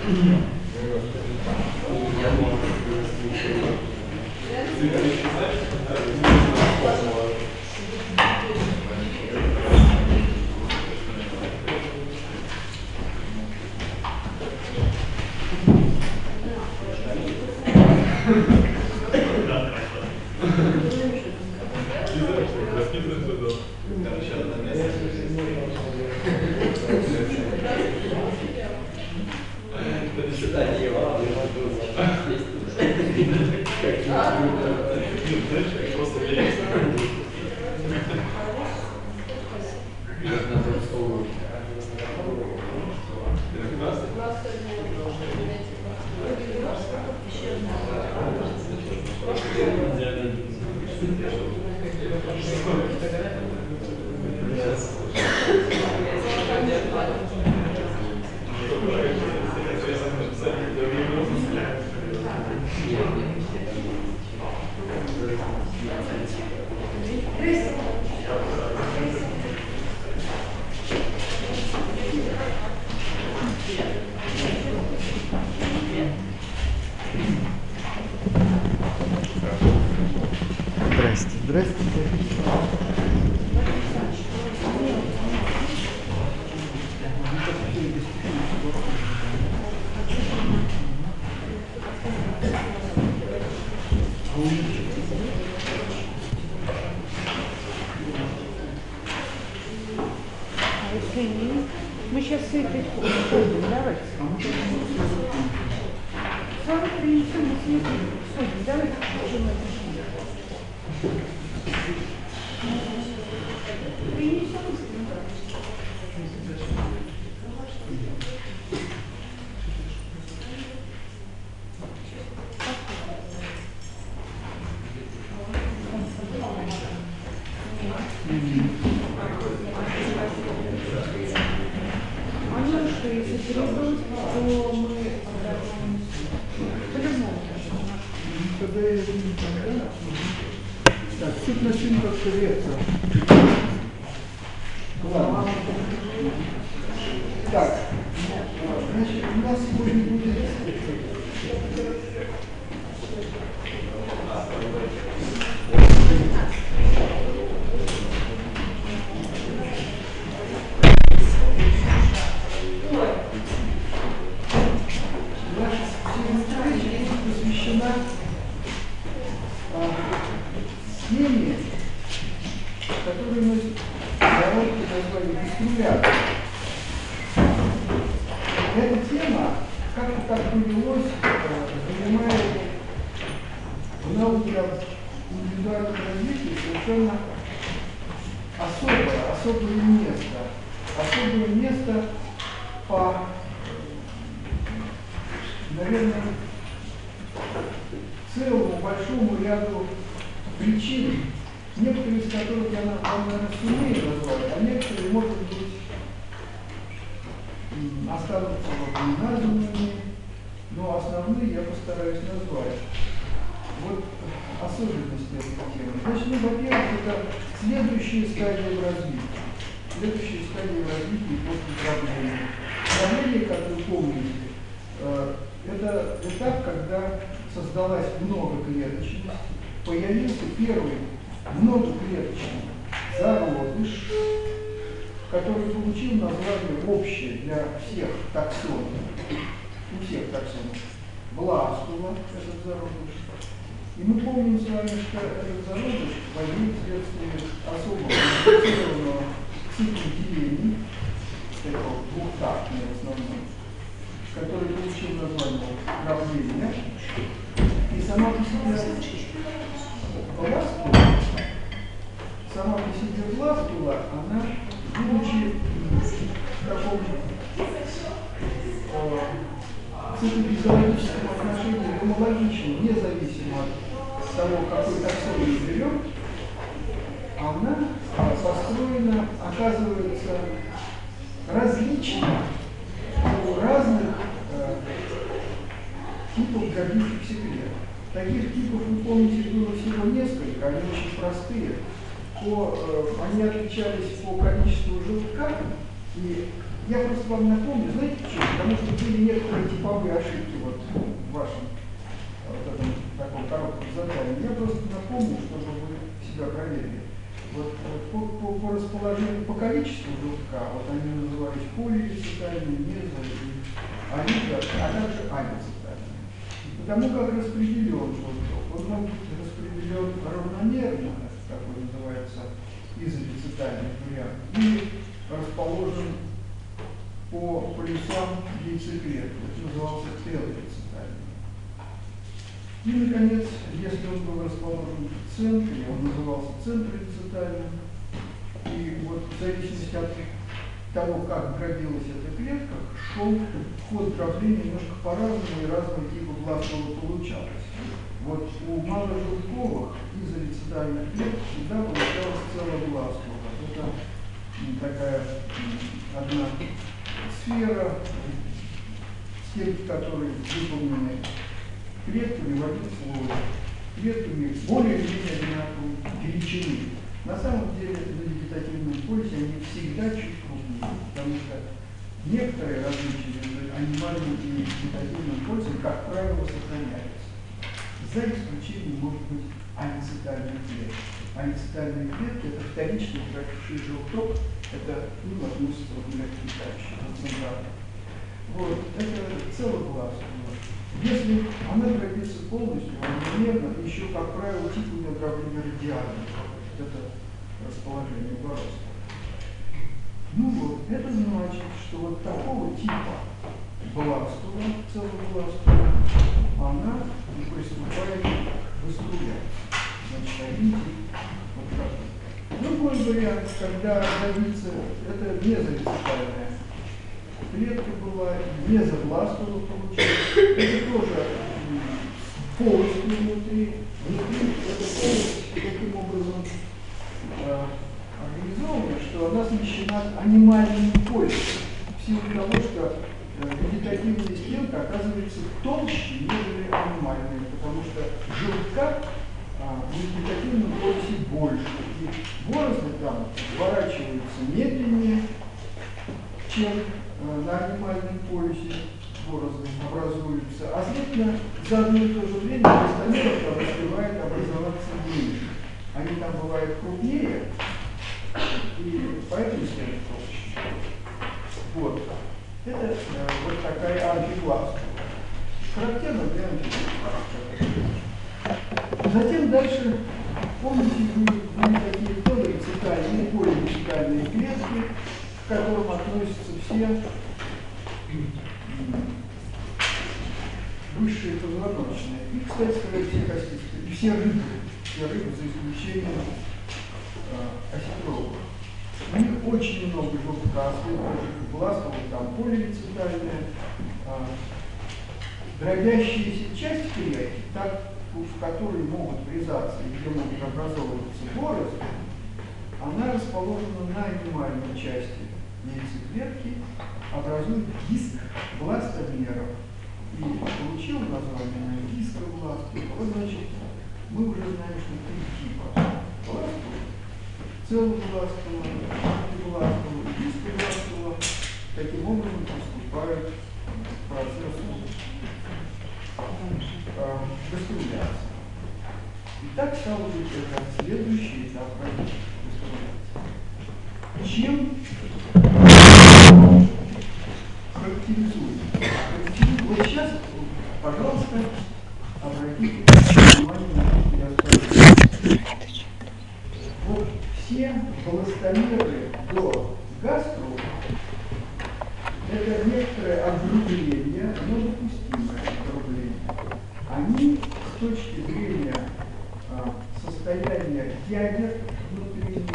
Мы сейчас с этой ходим, давайте. Сразу принесем и съедим. Ходим, давайте. Принесем. Так, тут начнем как-то редко. Ладно. Так, значит, у нас сегодня будет посвящена теме, которая носит короткое название «Дистиллятор». Эта тема, как-то так повелось, занимает в науке индивидуального развития совершенно особое место. Особое место по, наверное, целому большому ряду причин, некоторые из которых я вам, наверное, сумею назвать, а некоторые, может быть, останутся неназванными, но основные я постараюсь назвать. Вот особенности этой темы. Значит, во-первых, это следующая стадия в развитии. Следующая стадия в развитии после правления. Правление, как вы помните, это этап, когда создалась многоклеточность, появился первый многоклеточный зародыш, который получил название общее для всех таксонов, у всех таксонов, бластула, этот зародыш. И мы помним с вами, что этот зародыш возник вследствие особого модифицированного цикла делений, такого двухтактный в основном, который получил название правления. И сама по себе бластула, она, будучи в таком циклофизиологическом отношении гомологичном, независимо от того, какой таксон мы берем, она построена, оказывается, различно у разных типов гордических секретов. Таких типов, вы помните, было всего несколько, они очень простые. Они отличались по количеству желтка и я просто вам напомню, знаете почему? Потому что были некоторые типовые ошибки вот в вашем вот этом таком коротком задании. Я просто напомню, чтобы вы себя проверили. Вот по расположению, по количеству желтка, вот они назывались полиэцетальные, мезо, алида, а также алицетальные. Потому как распределен желток, он может быть распределен равномерно, такой называется изоэцетальный вариант, или расположен по полюсам яйцеклетки, это назывался телоэцетальный. И, наконец, если он был расположен в центре, он назывался центроэцетальным. И вот в зависимости от того, как дробилась эта клетка, шел ход дробления немножко по-разному, и разного типа властного получалось. Вот у маложелтковых изоэцетальных клеток всегда получалось целогластного. Это такая одна сфера, стенки которой выполнены клетками в один слой, клетками более или менее одинаковой величины. На самом деле на вегетативном полюсе они всегда чуть крупнее, потому что некоторые различия между анимальным и вегетативным полюсом, как правило, сохраняются. За исключением может быть алицетальных клеток. Алицетальные клетки – это вторичный практически желток, это к ним относится вот млекопитающие. Вот, это целогластное. Если она дробится полностью, равномерно, еще, как правило, тип у нее дробления радиальный. Это расположение бороздки. Ну вот, это значит, что вот такого типа бластула, целогластула, она приступает к выструляции. Значит, один тип вот такой. Другой вариант, когда добиться, это мезоэцетальная клетка была, мезобластула получилась. Это тоже полость внутри. Внутри эта полость таким образом организована, что она смещена анимальным полюсом. В силу того, что вегетативная стенка оказывается толще, нежели анимальная, потому что желтка в вегетативном полюсе больше. И борозды там сворачиваются медленнее, чем на анимальном полюсе борозды образуются. А следовательно, за одно и то же время эластомеров там успевает образоваться меньше. Они там бывают крупнее, и поэтому стенка толще. Вот. Это вот такая амфибластула. Характерно для амфибластулы. Затем дальше, помните, были такие телоэцетальные и полиэцетальные клетки, к которым относятся все высшие позвоночные. И, кстати сказать, все костистые. И все рыбы за исключением осетровых. У них очень много желтка, бластов, там полиэцетальная, дробящиеся части клетки, так, в которые могут врезаться и где могут образовываться борозды, она расположена на анимальной части яйцеклетки, образует диск бластомеров. И получил название дискобластула. Вот, значит, мы уже знаем, что три типа бластула: целобластула, амфибластула и дискобластула. Таким образом приступают к процессу гаструлляции. Итак, стало быть, это следующий этап гаструлляции. Чем характеризует? Вот сейчас, пожалуйста, обратите внимание на то, что я скажу. Вот все бластомеры до гастру – это некоторое огрубление, но допустимое огрубление. Они с точки зрения состояния ядер внутри них,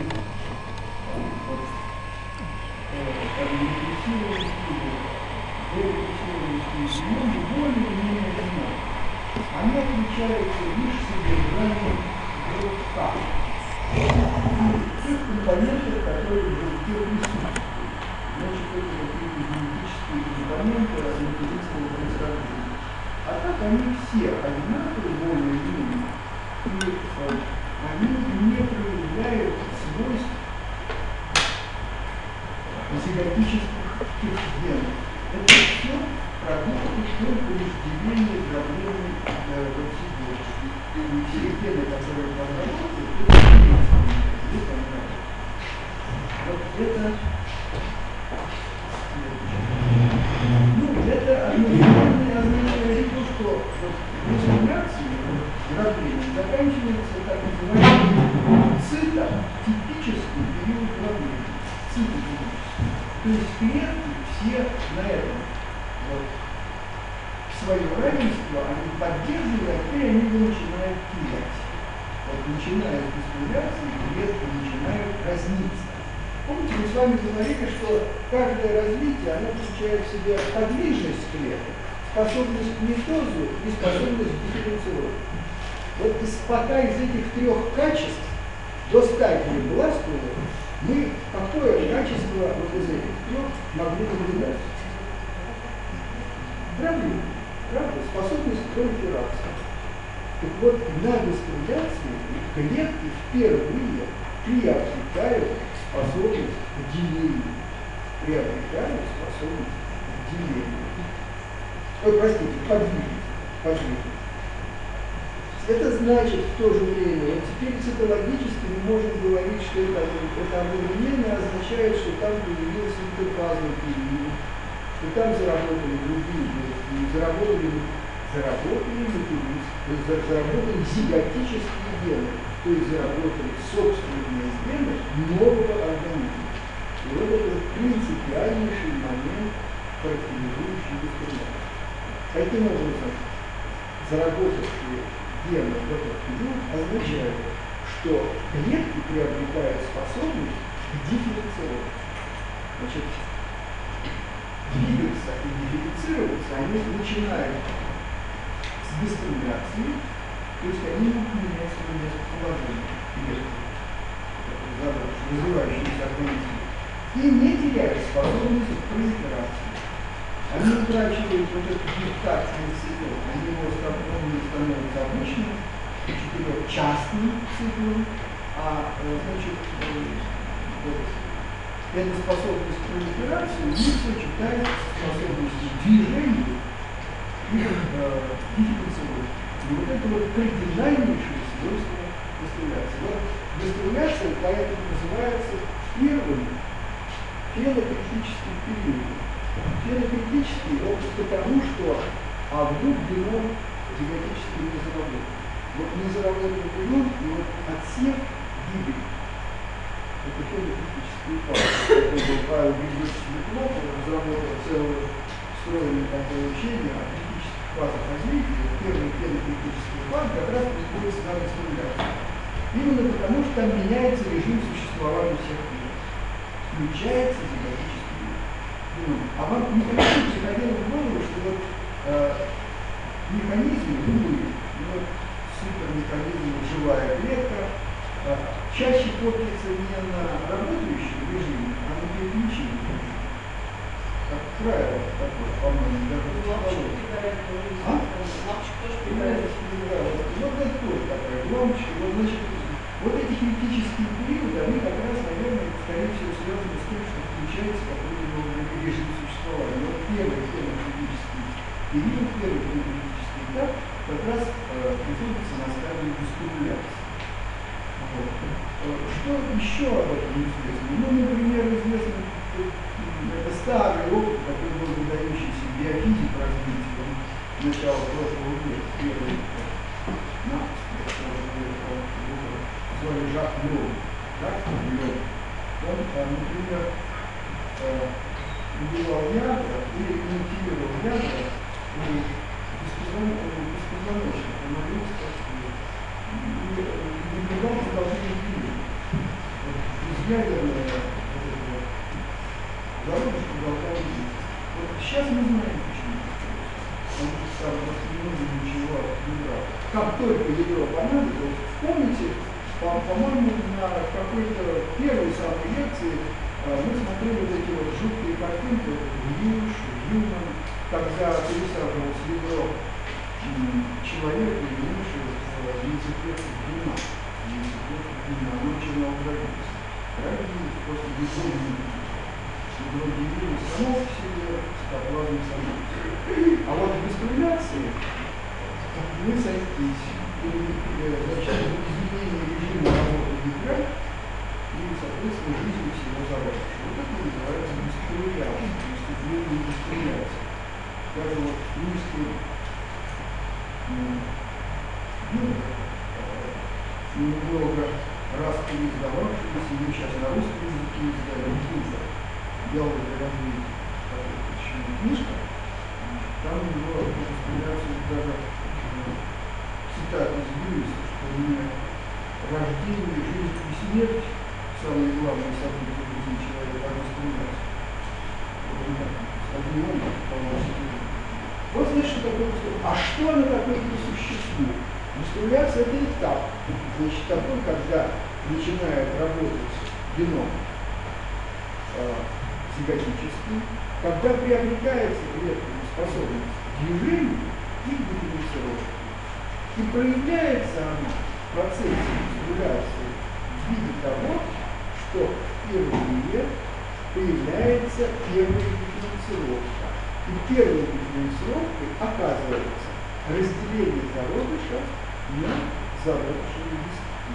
более-менее одинаково. Они отличаются лишь содержанием желтка. Тех компонентов, которые в желтке присутствуют. Значит, это какие-то генетические компоненты материнского происхождения. А так они все одинаковые, более-менее, и они не проявляют свойств зиготических генов, это все продукты только лишь деления дроблений гексигена. И все гены, которые разработаны, это вот это. Ну, это означает то, что вот после реакции дробления заканчивается так называемый цитотипический период дробления. Цитотипический. То есть клетки все на этом вот, свое равенство они поддерживают, а теперь они его начинают терять. Вот начиная с дистилляции, клетки начинают разниться. Помните, мы с вами говорили, что каждое развитие, оно включает в себя подвижность клеток, способность к митозу и способность к дифференцировке. Вот пока из этих трех качеств до стадии бластула мы какое качество вот из этих трех могли наблюдать? Дробление. Правда? Способность к пролиферации. Так вот, на дистилляции клетки впервые приобретают способность к делению. Приобретают способность к делению. Простите, подвижность. Это значит в то же время, вот теперь цитологически мы можем говорить, что это одновременно означает, что там появился интерфазный период, что там заработали другие белки, заработали зиготические гены, то есть заработали собственные гены нового организма. И вот это принципиальнейший момент, характеризующий дискриминацию. Таким образом, заработавшие гены в этот период означают, что клетки приобретают способность к дифференцировке. Значит, двигаться и дифференцироваться они начинают с дистилляции, то есть они могут менять свое местоположение клетки, развивающиеся организмы, и не теряют способность к пролиферации. Они утрачивают вот этот гектарный цикл, они его становятся обычным, четырехчастным циклом, а значит, эта способность к пролиферации не сочетается с способностью движения и дифференцировки. И вот это вот кардинальнейшее свойство дистилляции. Вот дистилляция поэтому называется первым фенокритическим периодом. Фенокритический ровно потому, что вдруг геном генетически не заработал. Вот не заработал геном, и вот отсев гибель. Это фенокритический факт. Это был Павел Григорьевич Светлов, он разработал целое встроенное такое учение о критических фазах развития. Первый фенокритический фаз как раз приходится на дистилляцию. Именно потому, что там меняется режим существования всех клеток. Включается генетический геном. А вам никогда не приходило в голову, что вот механизмы любые, вот супермеханизмы, живая клетка, чаще портится не на работающем режиме, а на переключении. Как правило, такое, по-моему, даже лампочка тоже питает. Вот это тоже такая лампочка. Вот, значит, вот эти критические периоды, они как раз, наверное, скорее всего, связаны с тем, что включается какой-то новый режим существования. Вот первый критический период, первый критический этап как раз находится на стадии дистилляции. Вот. Что еще об этом известно? Ну, например, известно, это старый опыт, который был выдающийся биофизик развития начала прошлого века, первый звали Жак Лёв. Он, например, убивал ядра или имитировал ядра у беспозвоночных, моллюсков, и наблюдал продолжение времени. Безъядерная зародыш продолжал жить. Вот сейчас мы знаем почему. Потому что там не нужно ничего не брать. Как только ядро понадобилось, помните, по-моему, на какой-то первой самой лекции мы смотрели вот эти вот жуткие картинки, Вьюш, Юман, когда пересаживалось ядро человека и юноши в яйцеклетку длина. Оно начинало гробиться. Правильно? После безумия. синдром Девилля само по себе цитоплазмы события. А вот в дистрибуляции мы сойтись, значит, изменение режима работы ядра и, соответственно, жизни всего зародыша. Вот это называется дистрибуляция, выступление дистрибуляции. Даже вот низкий немного раскритиковавшийся, мы сейчас на русском языке издали Гинзер, «Диалоги развития», такая почему книжка, там у него дистрибуляция даже цитата из Льюиса, что не рождение, жизнь и смерть самые главные события в жизни человека, а дистрибуляция. Вот значит, что такое дистрибуляция. А что она такое по существу? Дистрибуляция – это этап, значит, такой, когда начинает работать геном циготический, когда приобретается при этом способность к движению и к дифференцировке. И проявляется она в процессе дистрибуляции в виде того, что впервые появляется первая дифференцировка. И первой дифференцировкой оказывается разделение зародыша на зародышевые листки.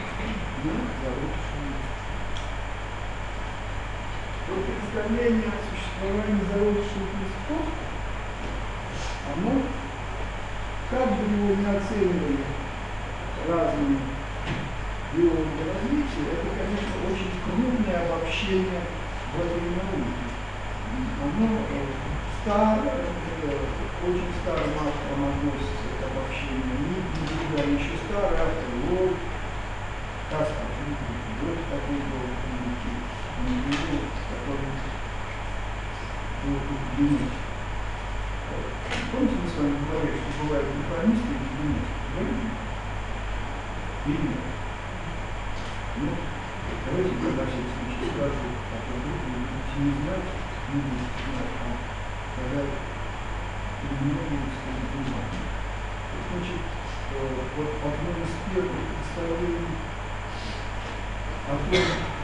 Вот представление о существовании зародышевых листков, оно, как бы его не оценивали разные биологи развития, это, конечно, очень крупное обобщение в этой науке. Оно старое, очень старым авторам относится к обобщению. Не еще старый автор Ллойд, Каспар, вот такой был книги, который был генетик. Помните, мы с вами говорили, что бывают информисты и генетики? Или нет? Ну, давайте я на всякий случай скажу, а то вдруг вы будете не знать, не будете знать, а когда немного станет внимание. Значит, вот одно из первых представлений о том,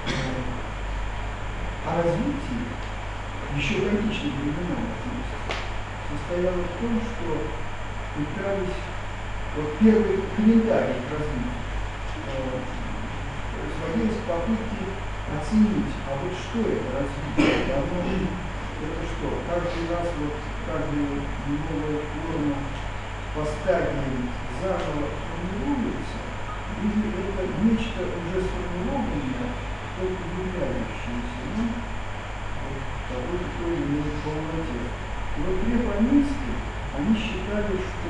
о развитии, еще в античных временах, состояло в том, что пытались, вот первый календарь развития, сводились к попытке оценить, а вот что это развитие, это что, каждый раз, вот, каждая новая форма по стадиям заново формируется, или это нечто уже сформированное, только являющееся, ну, вот, такой, который имеет полноте. И вот рефанисты, они считали, что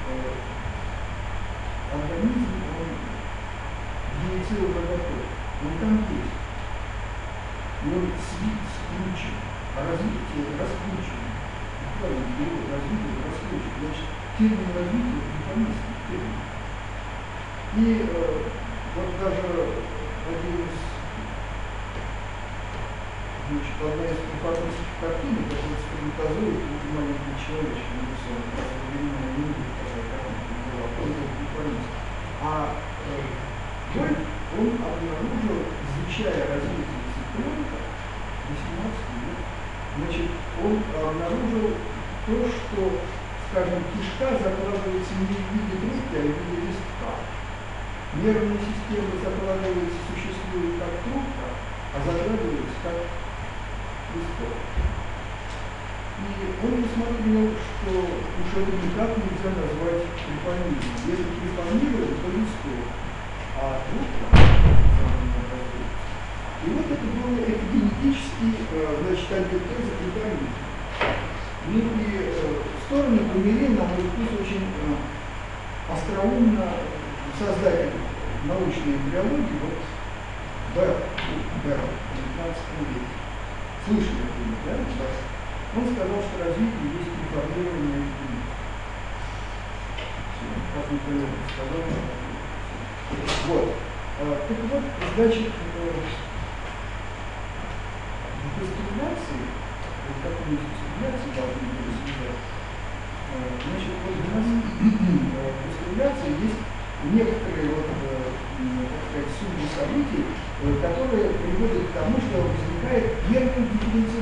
организм, он генетил уже готов, он там есть. И он скручен, а развитие раскручено. Правильно, перевод развитие раскручено. Значит, термин развития – рефанистский термин. И вот даже один из, значит, одна из рефанистских картин, это вот сперматозоид, маленький человечек, написал, современная Индия, такая картинка была, он был рефанист. А Вольф, он обнаружил, изучая развитие цыпленка, 18 лет, значит, он обнаружил то, что, скажем, кишка закладывается не в виде трубки, а в виде листка. Нервная система закладывается, существует как трубка, а закладывается как листок. И он усмотрел, что уж это никак нельзя назвать трепанизмом. Если трепанировать, то листок, а трубка закладывается. И вот это было генетический, значит, антитеза трепанизма. Ну и стороны помирили, на мой вкус, очень остроумно создатель научной эмбриологии, вот Берл, в 19 веке. Слышали это, да? Он сказал, что развитие есть информирование людей. Как никто сказал, вот. Так вот, значит, в дистиллляции, как мы в дистилляции должны были развивать, значит, вот у нас в дистилляции есть некоторые, вот, так сказать, судьбы событий, которые приводят к тому, что возникает первая дифференциация.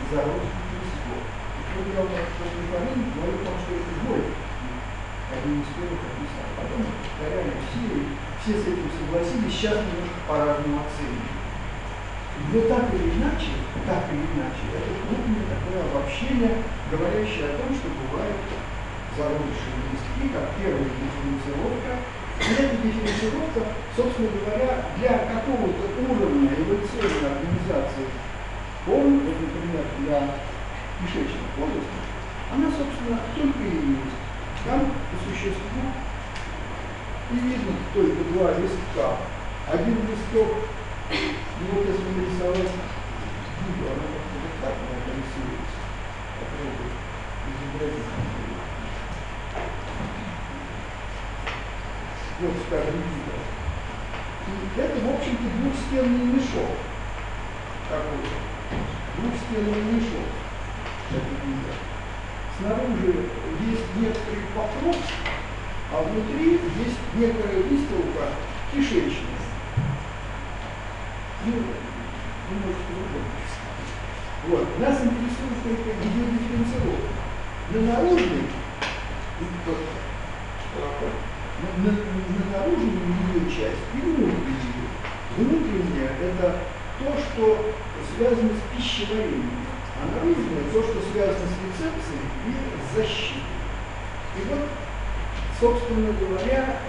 заросших листов. Вот я у нас после Фомин говорю о том, что это боль. Один из первых описал. Потом повторяли все с этим согласились, сейчас немножко по-разному оценивают. Но так или иначе, это крупное такое обобщение, говорящее о том, что бывают зародыши листки, как первая дифференцировка. И эта дифференцировка, собственно говоря, для какого-то уровня эволюционной организации форм, вот, например, для кишечных полостей, она, собственно, только и есть. Там по существу и видно только два листка. Один листок, и вот если нарисовать видео, оно как-то вот так рисуется. Попробую изобразить. Вот, скажем, видео. И это, в общем-то, двухстенный мешок. Такой. Двухстенный мешок. Это видео. Снаружи есть некоторый покров, а внутри есть некоторая выстилка кишечная. Ну, немножко другое. Вот. Нас интересует только ее дифференцировка. На наружной, на наружную ее часть и внутреннюю. Внутренняя – это то, что связано с пищеварением. А наружное – то, что связано с рецепцией и с защитой. И вот, собственно говоря,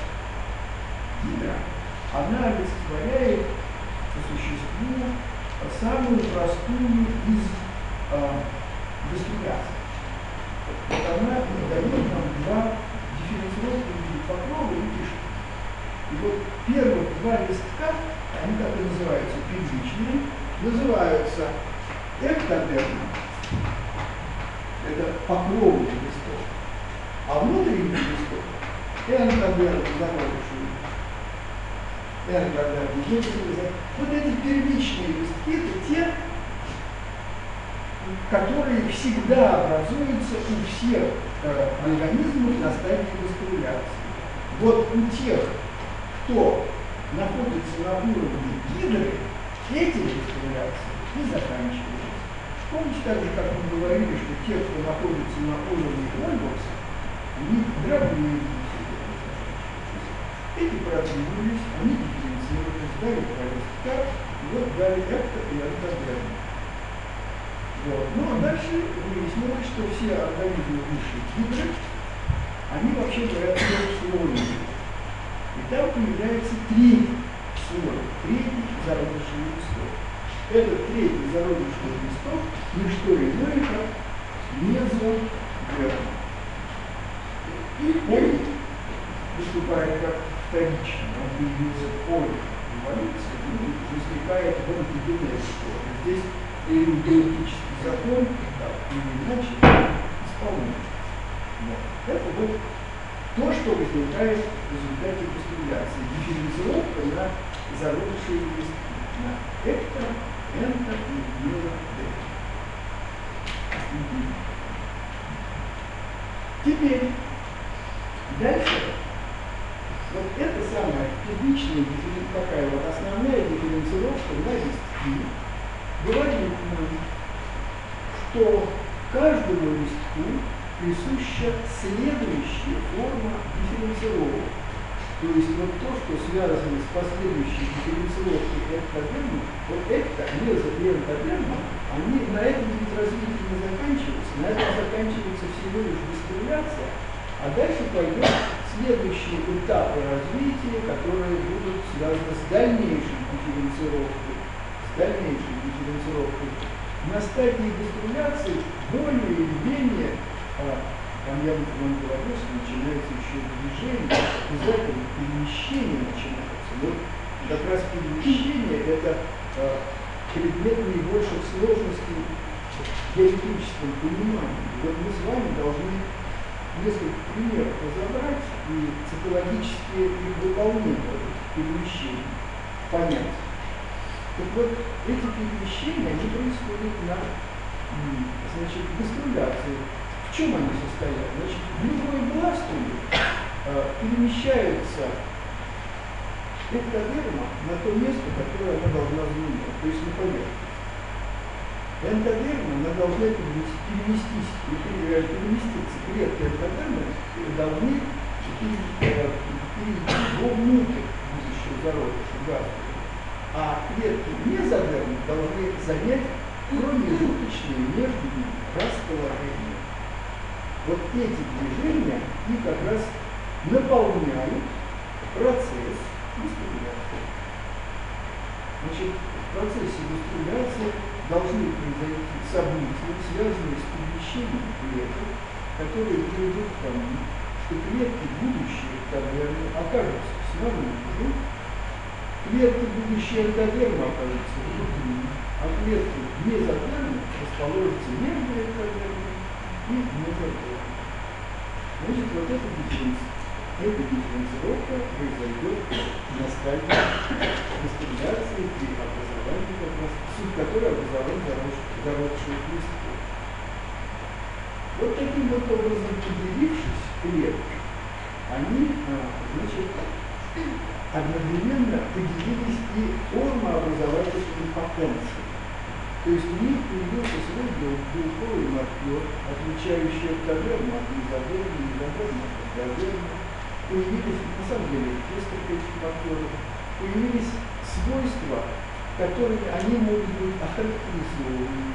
она олицетворяет по существу самую простую из выступляций. Вот она дает нам два дифференцировки в виде покрова и кишки. И вот первых два листка, они так и называются первичные, называются эктодерма, это покровный листок, а внутренний листок эндодерма, зародышевый. Вот эти первичные листки, это те, которые всегда образуются у всех организмов на стадии гаструлляции. Вот у тех, кто находится на уровне гидры, эти гаструлляции и заканчиваются. Помните так же, как мы говорили, что те, кто находится на уровне вольвокса, у них дробные гаструлляции. Эти продвинулись, они дифференцировались, дали два листка, и вот дали экто и эндодерм. Вот. Ну а дальше выяснилось, что все организмы высшей гидры, они вообще говорят трехслойные. И там появляется третий слой, третий зародышевый листок. Этот третий зародышевый листок не что иное, как мезодерм. И он выступает как вторично, он появился по эволюции, и возникает в антигенетике. Здесь биологический закон, так или иначе, исполняется. Вот. Это вот то, что возникает в результате гаструлляции. Дифференцировка на зародышевые листки, на экто, энто и мезодерм. Теперь, дальше, вот это самая первичная, такая вот основная дифференцировка на листки говорит нам, что каждому листку присуща следующая форма дифференцировок. То есть вот то, что связано с последующей дифференцировкой эктодерма, вот экто, мезо и эндодерма, они на этом ведь развитие не заканчиваются, на этом заканчивается всего лишь гаструлляция, а дальше пойдут следующие этапы развития, которые будут связаны с дальнейшей дифференцировкой. На стадии гаструлляции более или менее, там я вам говорю, что начинается еще движение, обязательно перемещение начинается. Вот как раз перемещение – это предмет наибольших сложностей в теоретическом понимании. Вот мы с вами должны несколько примеров разобрать и цитологические их выполнения перемещений понять. Так вот, эти перемещения, они происходят на, значит, гаструлляции. В чем они состоят? Значит, в любой бластуле перемещается эктодерма на то место, которое она должна занимать, то есть на поверхность. Эндодерма, она должна переместиться. Клетки эндодермы должны перейти вовнутрь будущего зародыша газа. А клетки мезодермы должны занять промежуточные между ними расположение. Вот эти движения и как раз наполняют процесс гастрикуляции. Значит, в процессе гастрикуляции должны произойти события, связанные с перемещением клеток, которые приведут к тому, что клетки будущие эктодермы окажутся снаружи, клетки будущие эктодермы окажутся внутри, а клетки мезодермы расположатся между эктодермами и мезодермами. Значит, вот эта дифференцировка произойдет на стадии гастрикуляции при образовании, как раз, суть которой образование зародышевых листков. Вот таким вот образом, поделившись клетки, они, значит, одновременно поделились и формообразовательной потенцией. То есть у них появился свой белковый маркер, отличающий эктодерму от мезодермы, мезодерму от эктодермы. Появились, на самом деле, несколько этих маркеров, появились свойства, которыми они могут быть охарактеризованы.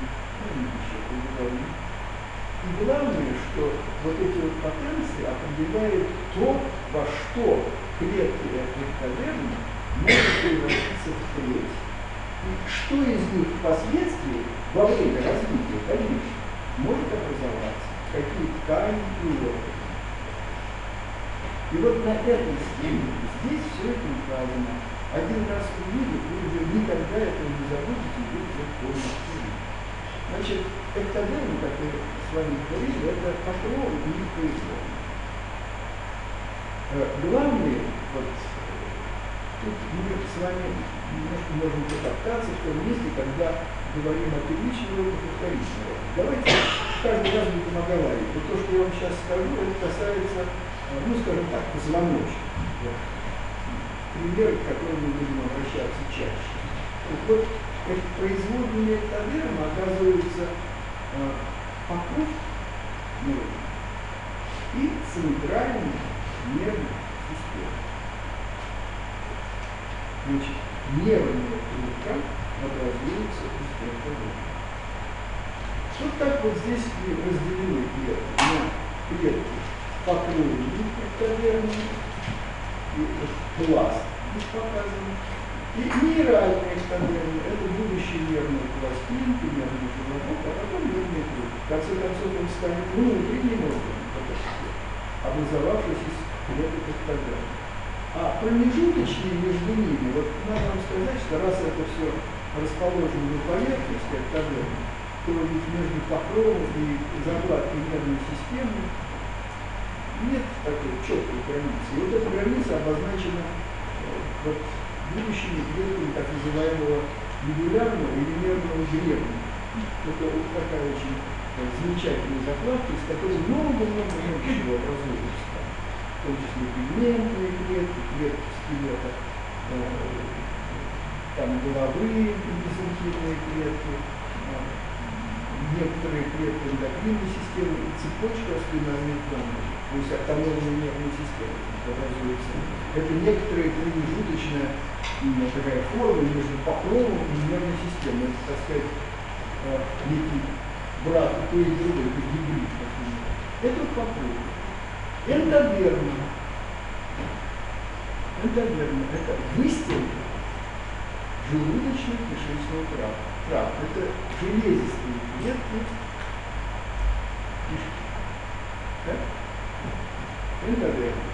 И главное, что вот эти вот потенции определяют то, во что клетки эктодермы могут превратиться в клетки. И что из них впоследствии, во время развития, конечно, может образоваться, какие ткани и органы. И вот на этой схеме здесь все это указано. Один раз увидев, вы уже никогда этого не забудете, и будете помнить. Значит, эктодермы, как мы с вами говорили, это покров и производные. Главное, вот тут мы с вами немножко можем потоптаться в том месте, когда говорим о первичном роде и вторичном роде. Давайте каждый раз будем оговаривать. Вот то, что я вам сейчас скажу, это касается, ну, скажем так, позвоночных. Вот. Примеры, к которым мы будем обращаться чаще. Вот производные эктодермы оказываются покров и центральной нервной системы. Значит, нервная трубка образуется из эктодерма. Вот так вот здесь разделены клетки на клетки покровные эктодермы, и пласт здесь показан. И нейральные эктодермы – это будущие нервные пластинки, нервный желобок, а потом нервные трубки. В конце концов, он станет внутренним органом, образовавшись из клеток эктодерма. А промежуточные между ними, вот надо вам сказать, что раз это все расположено на поверхности эктодерма, то ведь между покровом и закладкой нервной системы нет такой четкой границы. И вот эта граница обозначена вот будущими клетками так называемого медулярного или нервного гребня. Это вот такая очень замечательная закладка, из которой много-много чего образуется. В том числе пигментные клетки, клетки скелета, там головы, мезенхимные клетки, некоторые клетки эндокринной системы и цепочка спинальной тонны, то есть автономные нервные системы образуются. Это некоторая промежуточная такая форма между покровом и нервной системой. Это, так сказать, некий брат и то и другое, это гибрид. Это покров. Эндодерма. Эндодерма – это выстилка желудочно-кишечного тракта. Это железистые клетки кишки. Да? Эндодерма.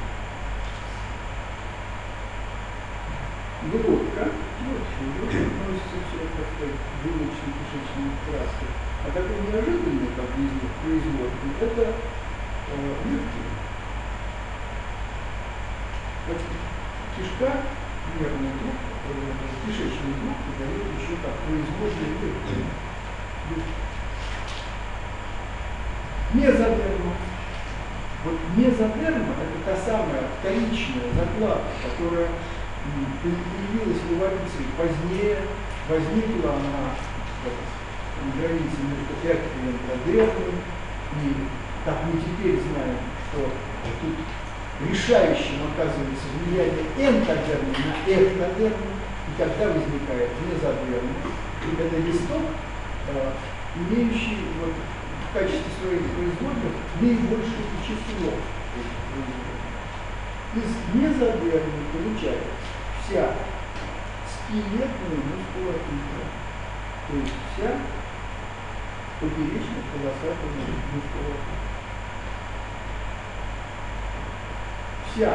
Глотка, вот чужой относится все, так сказать, желудочно-кишечный тракт. А такой неожиданный, как производный, это легкие. Кишка, нервный труп, кишечный труп дает еще как производные легкие. Мезодерма. Вот мезодерма – это та самая вторичная закладка, которая появилась в эволюции позднее, возникла она границы между эркой и энтодермой. И, как мы теперь знаем, что тут решающим оказывается влияние энтодермы на эктодерму, и когда возникает мезодерма, и это листок, имеющий вот, в качестве своих производных наибольшее число этих производных. Из мезодермы получается вся скелетная мускулатура, то есть вся поперечно-полосатая мускулатура. Вся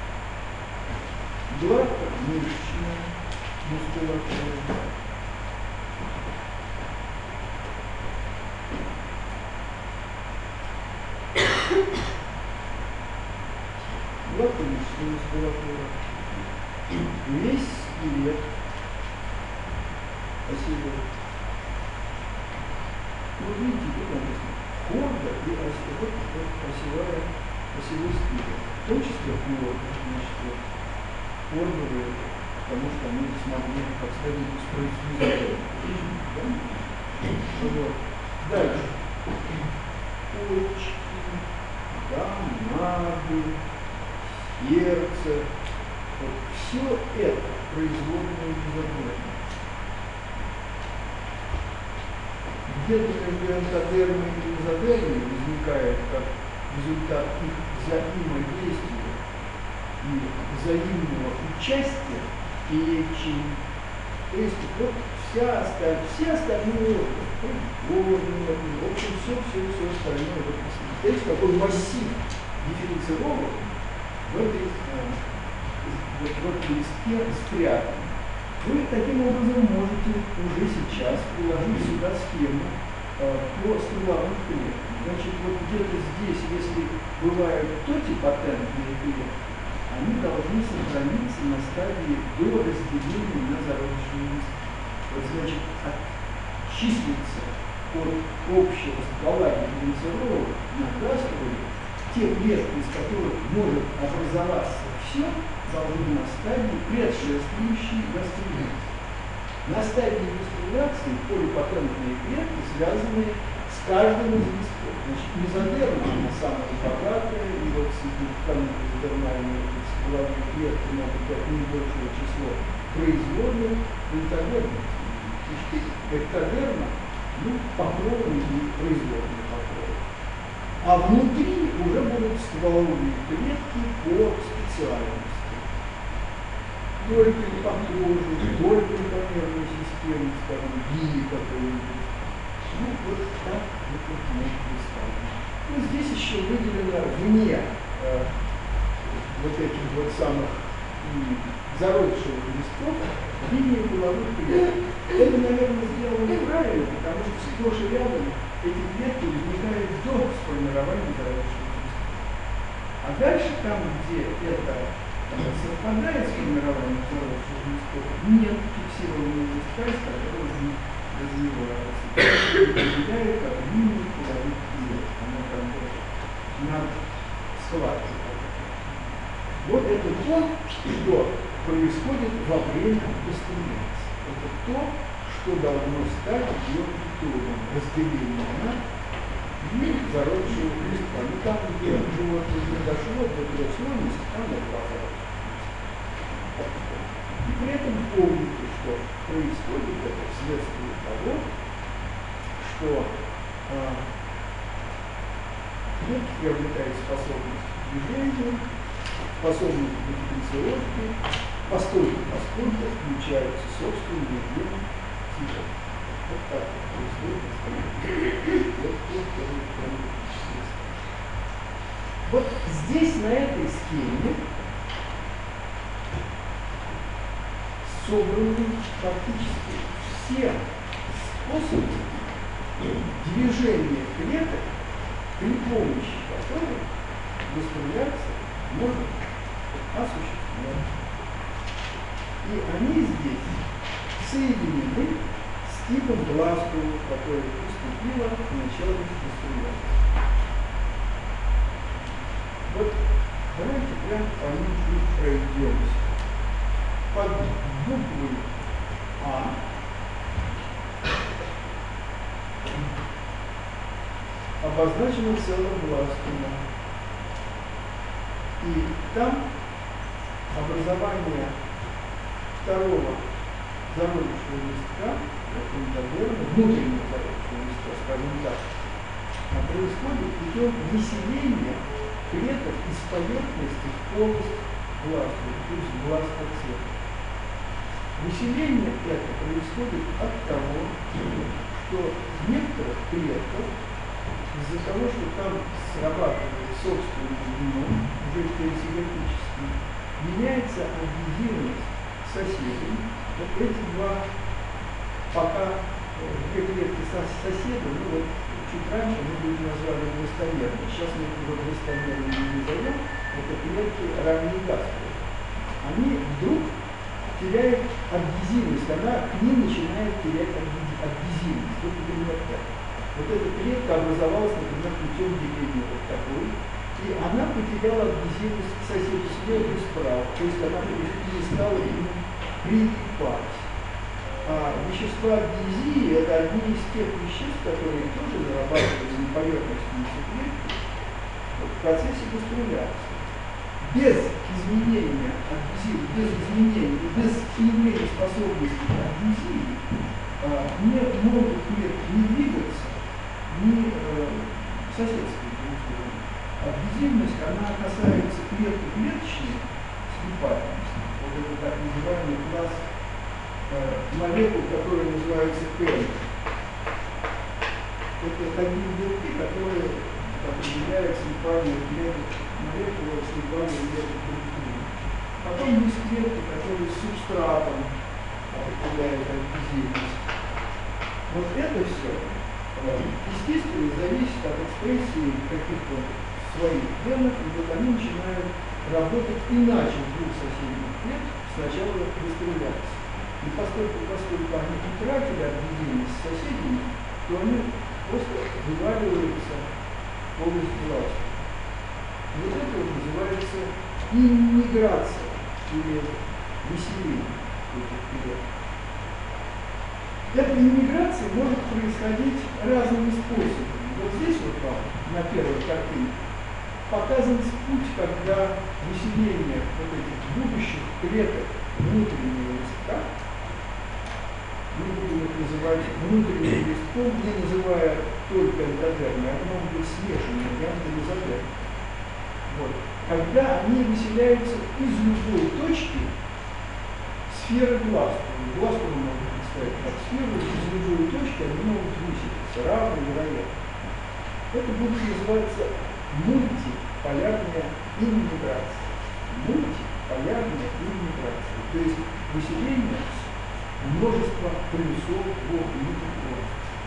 гладкомышечная мускулатура. Гладкомышечная мускулатура. Весь скелет осевой. Вот видите, тут написано хорда и осевой скелет. В том числе хорда, значит, вот, хордовые, потому что они смогли, как сказать, воспроизвести. Вот. Дальше. Почки, гомады, сердце. Вот. Все это производное мезодермы. Где-то между энтодермой и мезодермой возникает как результат их взаимодействия и взаимного участия в печени. То есть вот все остальные органы, в общем, все остальное. Вот, смотрите, какой массив дифференцировок в этой листке спрятан. Вы таким образом можете уже сейчас приложить сюда схему по стволовым клеткам. Значит, вот где-то здесь, если бывают тотипатентные клетки, они должны сохраниться на стадии до разделения на зародышные листки. Вот, значит, отчислиться от общего ствола дифференцировок на гастровые, те клетки, из которых может образоваться все, должны на стадии предшествующей гаструлляции. На стадии гаструлляции полипатентные клетки связаны с каждым из листков. Значит, мезодерма, она самая богатая, и вот с мезодермальными стволовыми клетками могут дать наибольшее число производных, энтодерма. Эктодерма, ну, покровные и производные покровы. А внутри уже будут стволовые клетки по специальности. Только по коже, только по нервной системе, скажем, гии какой-нибудь. Ну, вот так это может представить. Ну, здесь еще выделено вне вот этих вот самых зародышевых листков линии половых клеток. Это, наверное, сделано неправильно, потому что сплошь и рядом эти клетки возникают до сформирования зародышевых листков. А дальше там, где это совпадает с формированием зародышевых листков, нет фиксированного листка, из которого они развиваются. Это определяют как линии половых клеток. Оно там над складкой. Вот это то, что происходит во время гаструлляции. Это то, что должно стать ее итогом разделения на зародышевых листка. Ну там, где животное не дошло до трехслойности, там это зародышевых. И при этом помните, что происходит это вследствие того, что клетки приобретают способность к движению, способность к дифференцировке, поскольку включаются собственные гены типа. Вот так происходит. Вот здесь, на этой схеме, собраны практически все способы движения клеток, при помощи которых гаструлляция может осуществляться. И они здесь соединены с типом глазкого, который поступило в начале гаструлляции. Вот давайте прямо по ним чуть пройдемся. Под буквой А обозначено целогласно. И там образование второго зародышного листка, внутреннего зародышного листка, скажем так, происходит путем выселения клеток из поверхности в полость глаза, то есть глаз по цвету. Выселение это происходит от того, что в некоторых клетках из-за того, что там срабатывает собственный геном, уже перисинергический, меняется адгезивность соседей. Вот эти два, пока две клетки соседа, ну вот чуть раньше мы бы их назвали двустоверными. Сейчас мы их двустоверными не назовем, это клетки равнегастровые. Они вдруг теряют адгезивность, она к ним начинает терять адгезивность. Вот, например, так. Вот эта клетка образовалась, например, путем деления вот такой, и она потеряла адгезивность к соседу слева и справа, то есть она перестала ему прилипать. А вещества адгезии – это одни из тех веществ, которые тоже зарабатываются на поверхности клетки в процессе гаструляции. Без изменения адгезии, без изменения, без появления способности к адгезии не могут клетки не двигаться, ни соседские друг. Адгезивность, она касается клеточной слипательности. Вот это так называемый класс молекул, которые называются КЭМ. Это такие белки, которые определяют слипание клеток, молекулы слипания клеток друг к другу. Потом есть клетки, которые с субстратом определяют адгезивность. Вот это все естественно зависит от экспрессии каких-то своих генов, и вот они начинают работать иначе в двух соседних клетках, сначала гаструляции. И поскольку они утратили адгезивность с соседями, то они просто вываливаются в область глаза. Вот это вот называется иммиграция или выселение этих клеток. Эта иммиграция может происходить разными способами. Вот здесь вот вам на первой картине показан путь, когда выселение вот этих будущих клеток внутреннего листка, мы будем их называть внутренним листком, не называя только эндодермой, они могут быть смешанными варианты мезодермы. Вот. Когда они выселяются из любой точки сферы глазкула. Глазкула можно представить как сферу, из любой точки они могут выселиться равно и вероятно. Это будет называться мультиполярная иммиграция. Мультиполярная иммиграция. То есть выселение множества плюсов в внутреннем.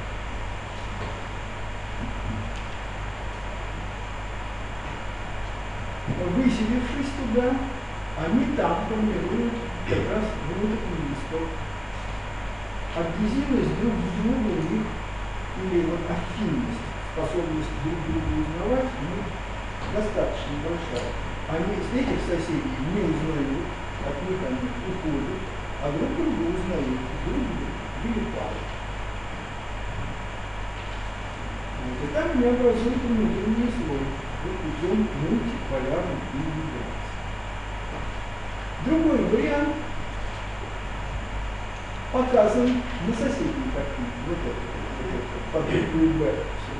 Выселившись туда, они там формируют как раз внутренний листок. Адгезивность друг с другом у них, или вот афинность, способность друг друга узнавать, у них достаточно большая. Они с этих соседей не узнают, от них они уходят, а друг друга узнают, друг друга прилипают. Вот, и там не образуют внутренний слой. Путем мультиполярной иммиграции. Другой вариант показан на соседней картине. Вот это по букве Б.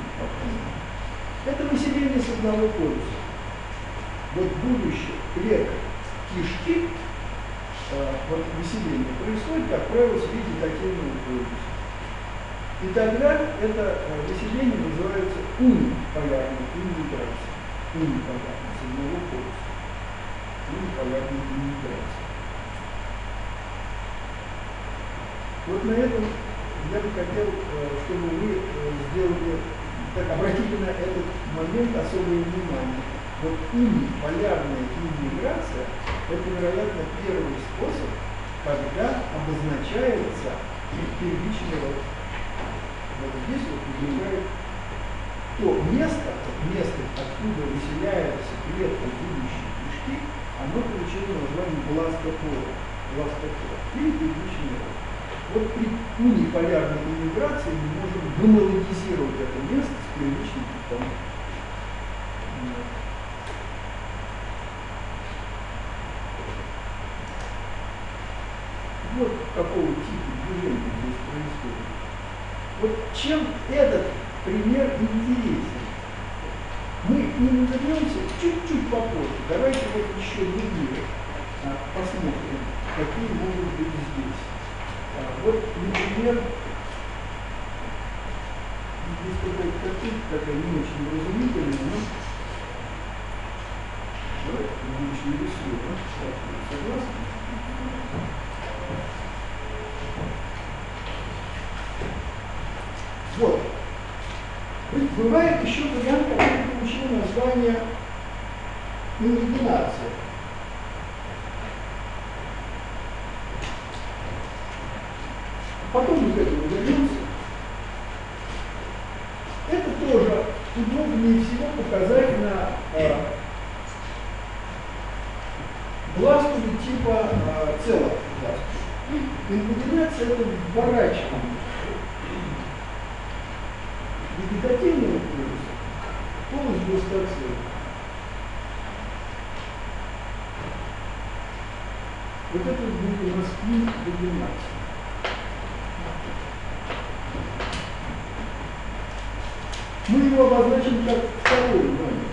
Это выселение с одного полюса. Вот будущее клеток кишки, вот выселение происходит, как правило, в виде дательного полюса. И тогда это выселение называется униполярной иммиграцией. Униполярной, с одного полюса. Униполярной иммиграцией. Вот на этом я бы хотел, чтобы вы сделали, так, обратили на этот момент особое внимание. Вот униполярная иммиграция – это, вероятно, первый способ, когда обозначается первичный род. Вот здесь вот возникает то место, откуда выселяется клетка будущей кишки, оно получило название бластопора. Или первичный род. Вот при униполярной иммиграции мы можем гомологизировать это место с первичным там. Вот какого типа движения здесь происходит. Вот чем этот пример интересен? Мы к нему вернемся чуть-чуть попозже. Давайте вот еще другие посмотрим, какие могут быть здесь. Вот, например, здесь какая-то картинка такая не очень разумительная, но давайте не очень рисуем. Согласны? Вот. Бывает еще вариант, который получил название инвагинация. Потом мы к этому вернемся. Это тоже удобнее всего показать на бластуле типа целых бластуле. Инвагинация – это вворачивание вегетативного полюса в полость бластоцелла. Вот это будет у нас инвагинация. Мы его обозначим как второй момент.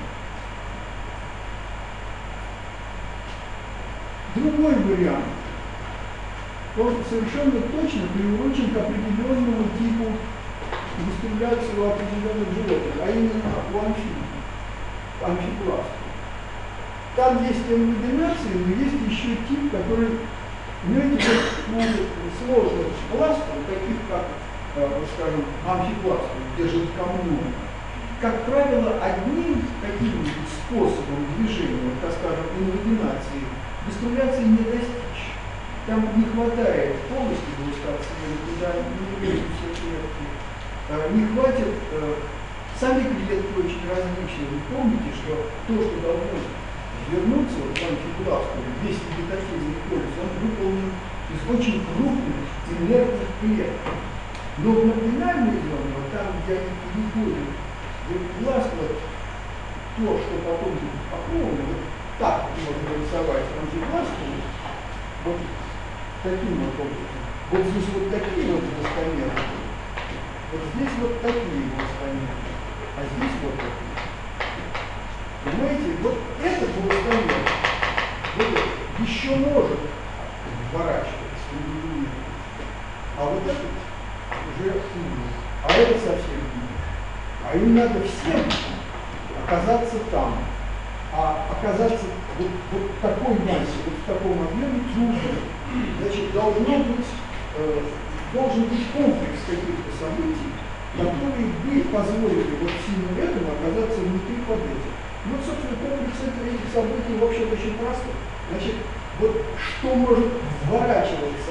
Другой вариант. Он совершенно точно приурочен к определенному типу дистилляции у определенных животных, а именно у амфипластов. Там есть инвагинация, но есть еще тип, который, понимаете, у сложных пластов, таких как, скажем, амфипластов, где жидкомножные, как правило, одним каким-нибудь способом движения, так скажем, инвагинации, дистилляции не достичь. Там не хватает полости бластоцелла, куда не лезут все клетки. Не хватит, сами клетки очень различные. Вы помните, что то, что должно вернуться в амфипласту, весь вегетативный полюс, он выполнен из очень крупных инертных клеток. Но в маргинальной зоне, вот там, где они переходят в пласт, вот, то, что потом будет похоронено, вот так можно рисовать амфипласту, вот таким вот образом. Вот здесь вот такие вот бластометы. Вот здесь вот такие бластометы, а здесь вот такие. Понимаете, вот это бластомет, вот еще может вворачиваться, а вот этот уже не. А это совсем не. А им надо всем оказаться там. А оказаться вот в такой массе, вот в таком объеме трудно. Значит, должен быть комплекс каких-то событий, которые бы позволили вот всему этому оказаться внутри под этим. Вот, собственно, комплекс этих событий вообще очень простой. Значит, вот что может вворачиваться,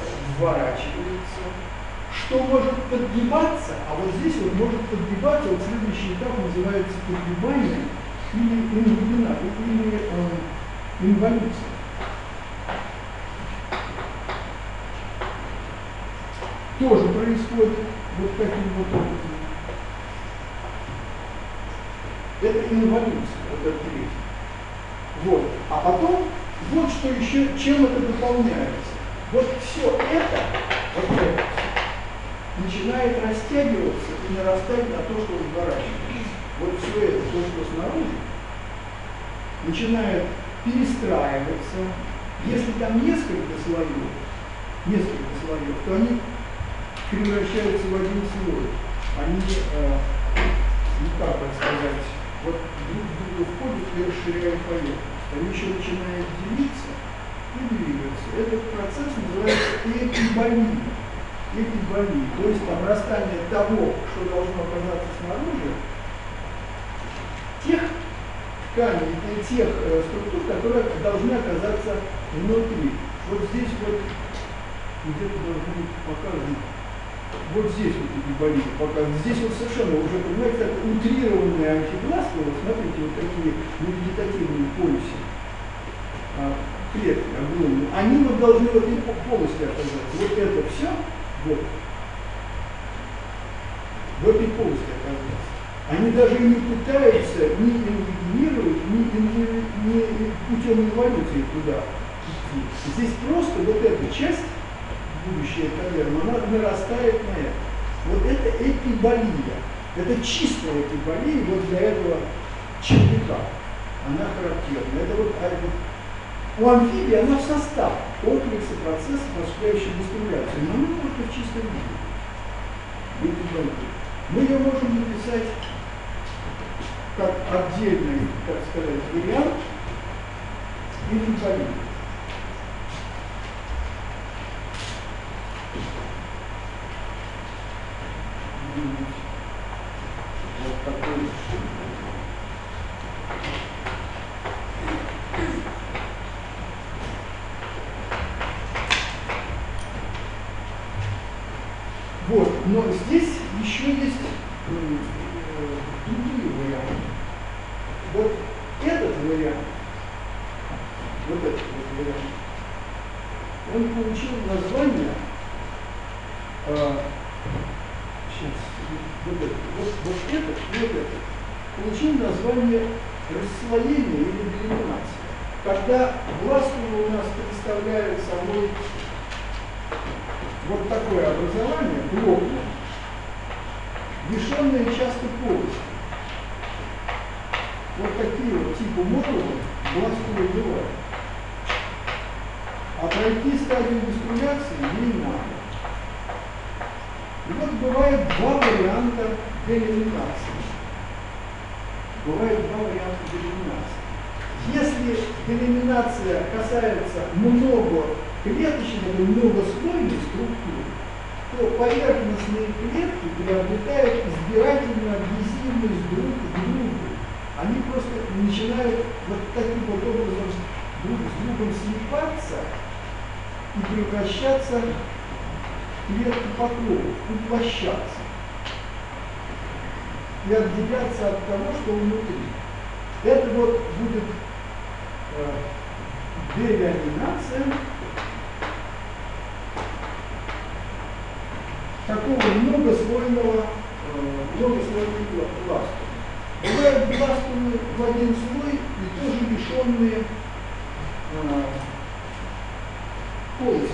что может подгибаться, а вот здесь вот может подгибаться, вот следующий этап называется подгибание или инволюция. Тоже происходит вот таким вот образом. Это инволюция, это третий. Вот. А потом, вот что еще, чем это дополняется. Вот все это, вот это, начинает растягиваться и нарастать на то, что разворачивается. Вот все это, то, что снаружи, начинает перестраиваться. Если там несколько слоев, то они превращаются в один слой. Они, ну как бы сказать, вот друг в друга входят и расширяют поверхность. Они еще начинают делиться и двигаться. Этот процесс называется эпиболия. То есть обрастание того, что должно оказаться снаружи, тех тканей и тех структур, которые должны оказаться внутри. Вот здесь вот где-то должно быть показано. Вот здесь вот эпиболия показана. Здесь вот совершенно уже, понимаете, как утрированные амфипласты, вот смотрите, вот такие вегетативные полюсы, клетки огромные, они вот должны в этой полости оказаться. Вот это все, вот, в этой полости оказаться. Они даже не пытаются ни ингибировать, ни путем эволюции туда идти. Здесь просто вот эта часть, будущая каверна, она нарастает на это. Вот это эпиболия. Это чистая эпиболия вот для этого червяка. Она характерна. Это вот, у амфибии она в состав комплекса процессов, осуществляющих дистилляцию, но она только в чистом виде. Мы ее можем написать как отдельный, так сказать, вариант эпиболии. Вот такой. Вот, но здесь еще есть другие варианты. Вот этот вариант, он получил название, этот получил название расслоение или делиминация. Когда бластула у нас представляет собой вот такое образование, блокное, лишенное часто полости. Вот такие вот типы модулов бластулы бывают. А пройти стадию дистилляции не надо. И вот бывает два варианта делиминации. Если делиминация касается многоклеточной или многослойной структуры, то поверхностные клетки приобретают избирательную адгезивность друг к другу. Они просто начинают вот таким вот образом друг с другом слипаться и превращаться в клетки покровов, уплощаться и отделяться от того, что внутри. Это вот будет делиминация такого многослойного пласта. Бывают бластулы в один слой и тоже лишенные полости.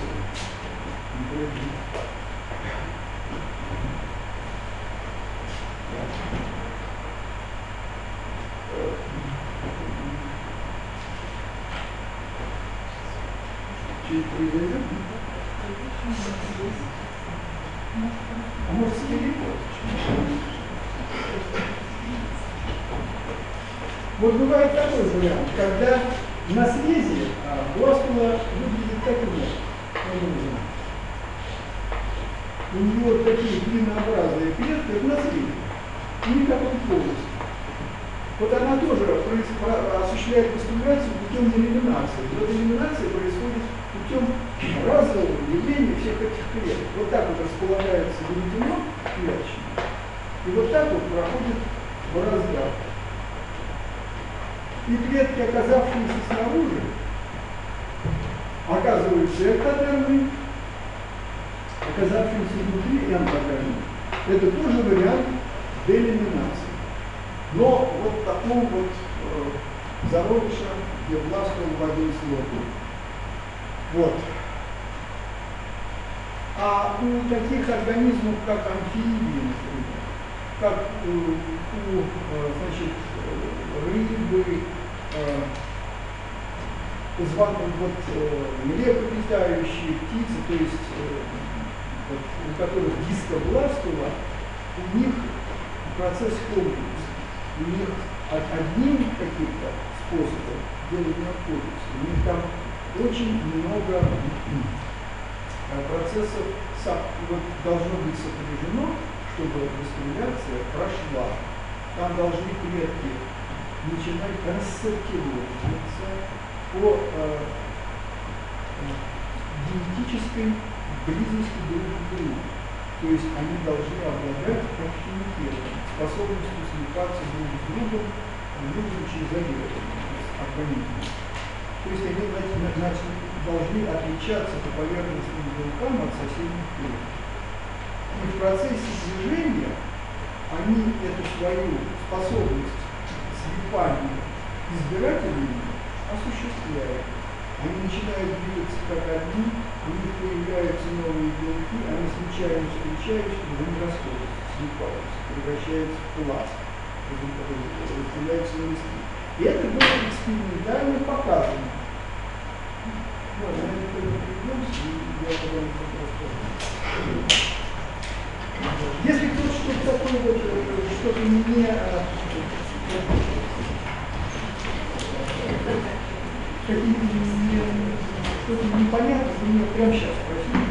Чуть произойдет? А может, скелет? Вот бывает такой вариант, когда на срезе бластула выглядит таким образом. У нее вот такие длиннообразные клетки, это на срезе, и никакой полости. Вот она тоже осуществляет дистилляцию путем делиминации. Вот делиминация происходит путем разового явления всех этих клеток. Вот так вот располагается веретено клеточное, и вот так вот проходит в разгар. И клетки, оказавшиеся снаружи, оказываются эктодермой, оказавшиеся внутри эндодермой. Это тоже вариант делиминации. Но вот в таком вот зародыше, где бластул в один слой. Вот. А у таких организмов, как амфибии, например, как значит, рыбы, млекопитающие птицы, то есть у которых дискобластула, у них процесс комплексный. У них одним каким-то способом делать не обходится. У них там очень много процессов вот, должно быть сопряжено, чтобы дистилляция прошла. Там должны клетки начинать рассортировываться по генетической близости друг к другу. То есть они должны обладать аффинитетом, способностью слипаться друг с другом, в любом случае изолированным организмом. То есть они должны отличаться по поверхностным белкам от соседних клеток. И в процессе движения они эту свою способность слипания избирателями осуществляют. Они начинают двигаться как одни, у них появляются новые белки, они случайно встречаются, но они расходятся, слипаются, превращаются в класс, разделяются на листы. И это было экспериментально показано. Да, я не придемся, и я потом расскажу. Если кто-то что-то такое вот, что-то не что-то непонятно, то меня прямо сейчас спросите.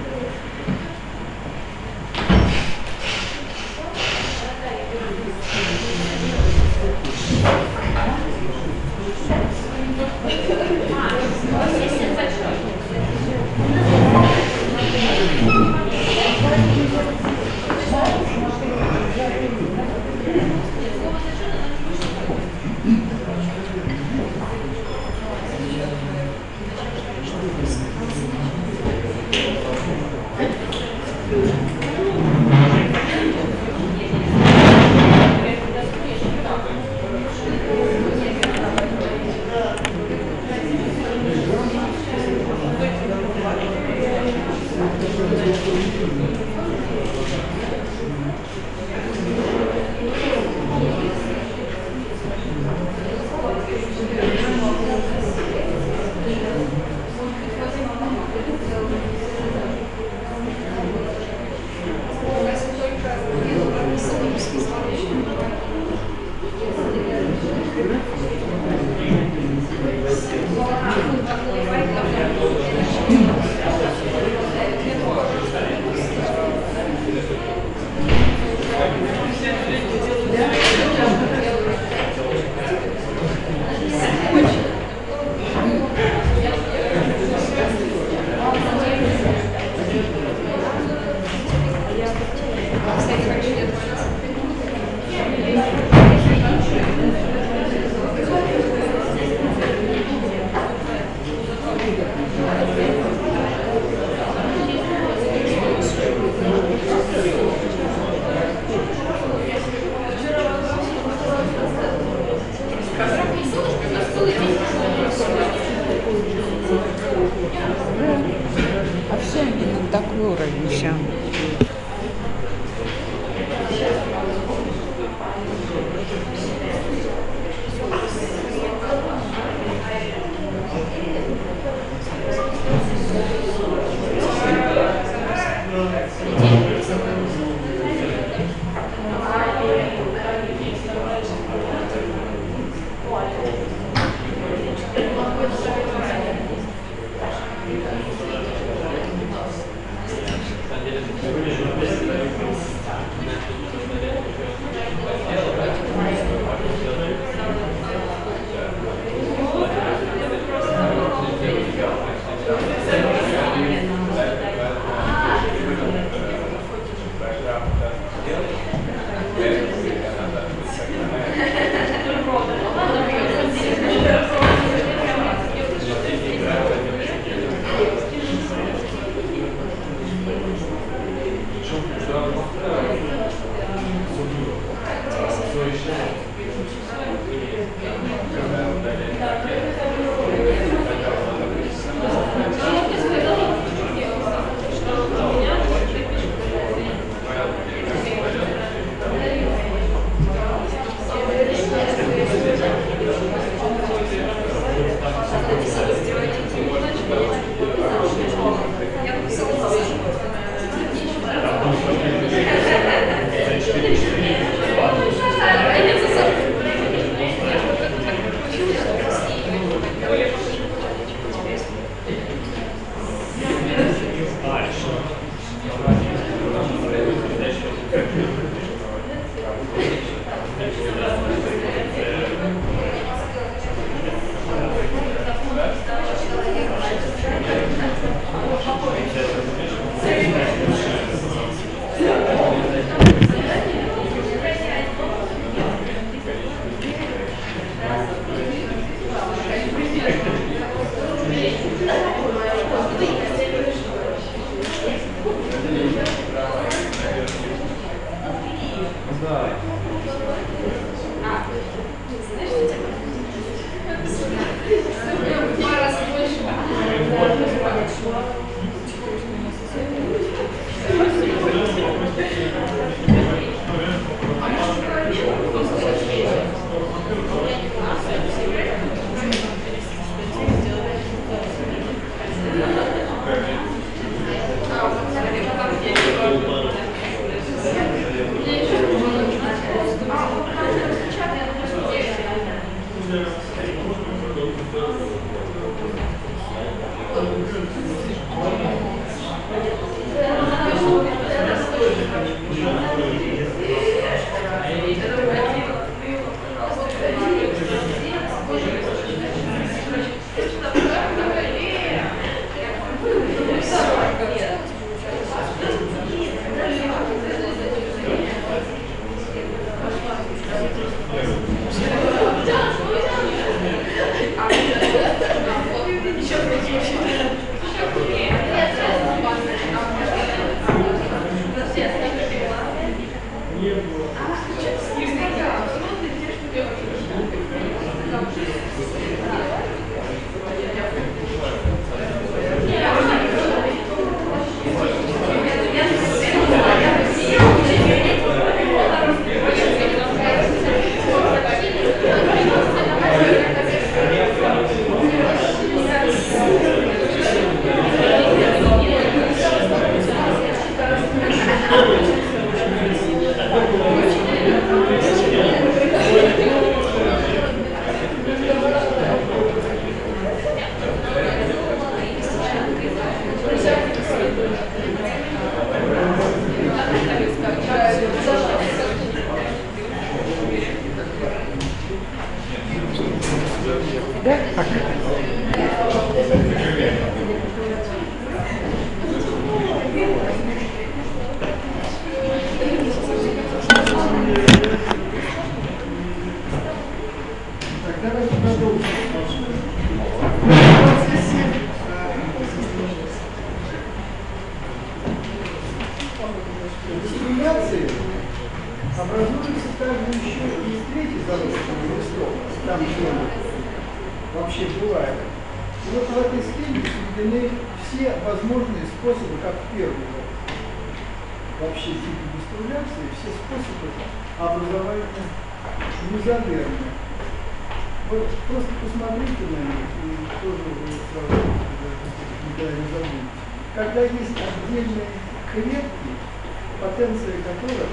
А все именно такой уровень сейчас. Да? Давайте продолжим. Стимуляции образуются также еще и третий зародышевый листок, там где вообще бывает. И вот в этой схеме сведены все возможные способы, как в первый вообще типе дистилляции, все способы образования мезодермы. Вот просто посмотрите на них, и тоже вы сразу никогда не забудете. Когда есть отдельные клетки, потенция которых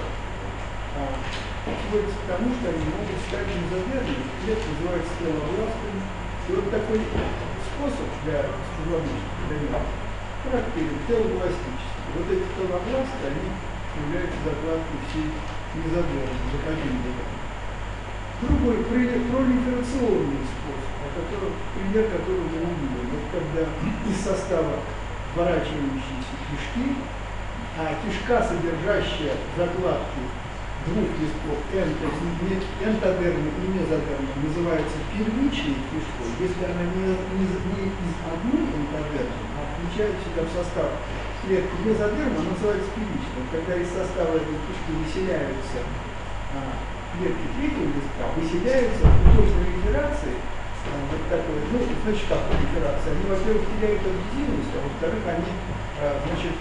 сводится к тому, что они могут стать мезодермами, клетки называются телобластами. И вот такой способ для позвоночника характерен телобластический. Вот эти телобласты, они являются закладкой всей мезодермы, закодированной. Другой пролиферационный способ, пример которого мы увидели. Вот когда из состава сворачивающиеся кишки, а кишка, содержащая закладки двух листков энтодермы и мезодермы, называется первичной кишкой, если она не из одной энтодермы, а включает в себя в состав клетки мезодермы, она называется первичной. Когда из состава этой кишки выселяются клетки третьего листка, выселяются путем пролиферации, вот такой, значит, как пролиферация, они, во-первых, теряют адгезивность, а во-вторых, они, значит,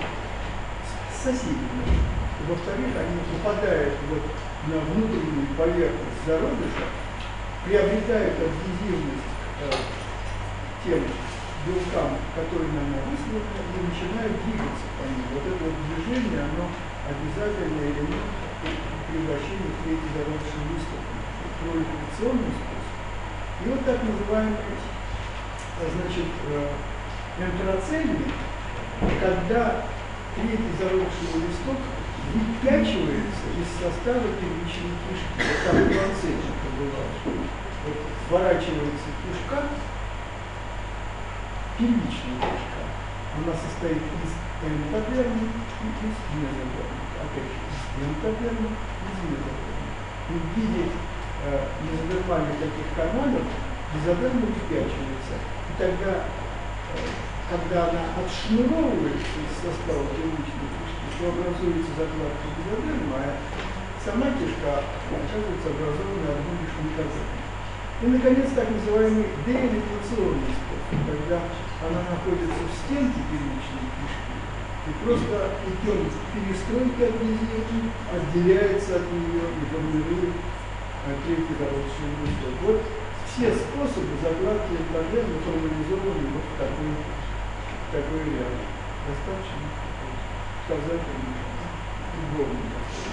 соседями. Во-вторых, они попадают вот на внутреннюю поверхность зародыша, приобретают адгезивность тем белкам, которые на нем высланы, и начинают двигаться по ним. Вот это вот движение, оно обязательный элемент превращения в третий зародышевый листок, пролиферационный способ. И вот так называемый, значит, энтероцельный, когда третий зародышевый листок выпячивается из состава первичной кишки. Вот там плацентика бывает. Вот сворачивается кишка, первичная кишка. Она состоит из энтодермы и из мезодермы. Опять же, из энтодермы и из мезодермы. И в виде мезодермальных таких каналов мезодерма выпячивается. И тогда, когда она отшнуровывается из состава первичной кишки, то образуется закладка мезодерма, а сама кишка оказывается образованной одной лишь метазермой. И, наконец, так называемый деэлитационный способ, когда она находится в стенке первичной кишки, и просто путем перестройки адгезии отделяется от нее и формирует третий зародышевый листок. Вот все способы закладки энтодермы формализованы вот в такой ряд. Достаточно сказать удобно.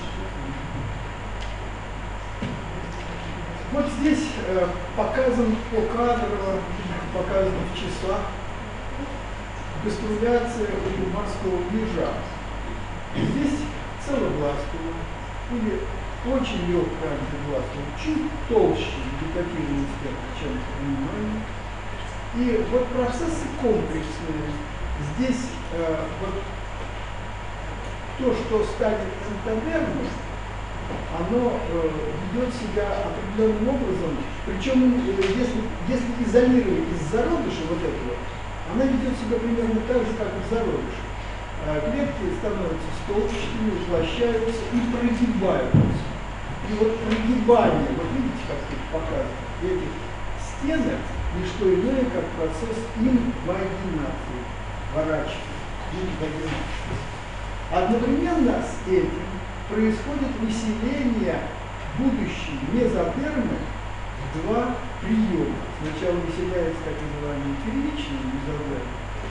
Вот здесь показан покадрово, показано в часах гастрюляция морского ежа. Здесь целобластовая или очень легкая антибластовая, чуть толще вегетативный спектр, чем внимание. И вот процессы комплексные. Здесь вот то, что станет энтодермом, оно ведет себя определенным образом, причем если изолировать из зародыша вот этого, она ведет себя примерно так же, как и в зародыше. Клетки становятся столбчатыми, уплощаются и прогибаются. И вот прогибание, вот видите, как тут показано, этих стенок не что иное, как процесс инвагинации, ворачивания. Одновременно с этим происходит выселение будущей мезодермы в два приема. Сначала выселяется так называемый первичный мезодерм,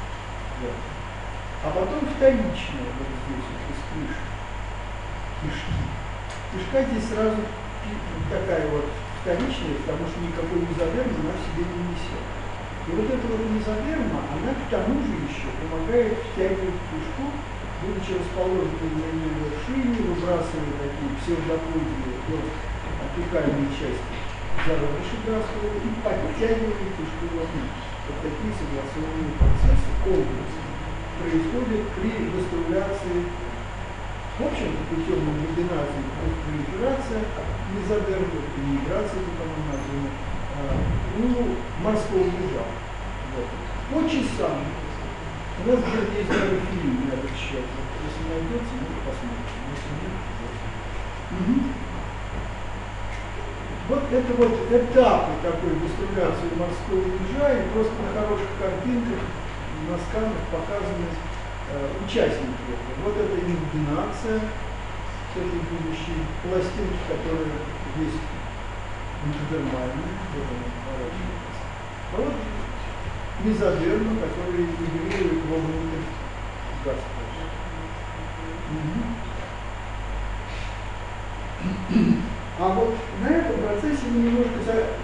а потом вторичная, вот здесь, вот из кишки. Кишка здесь сразу такая вот вторичная, потому что никакой мезодермы она в себе не несет. И вот эта вот мезодерма, она к тому же еще помогает втягивать кишку, будучи расположенной на ее вершине, выбрасывая такие псевдоплодные апикальные части зародыши графского и подтягивали кишку вовнутрь. Вот такие согласованные процессы, комплексы, происходят при гаструлляции, в общем-то, путем модинации, пролиферация, мезодерма, миграция, как она названа, у морского ежа. Вот. Очень самое. У нас где-то есть даже фильм на этот счет. Если найдется, мы посмотрим. Вот это вот этапы такой гаструлляции морского ежа, и просто на хороших картинках, на сканах показаны участники этого. Вот это ингибинация с этой будущей пластинки, которая есть интердермальная, а вот мезодерма, которая интегрирует вовнутрь гастро. А вот на этом процессе мы немножко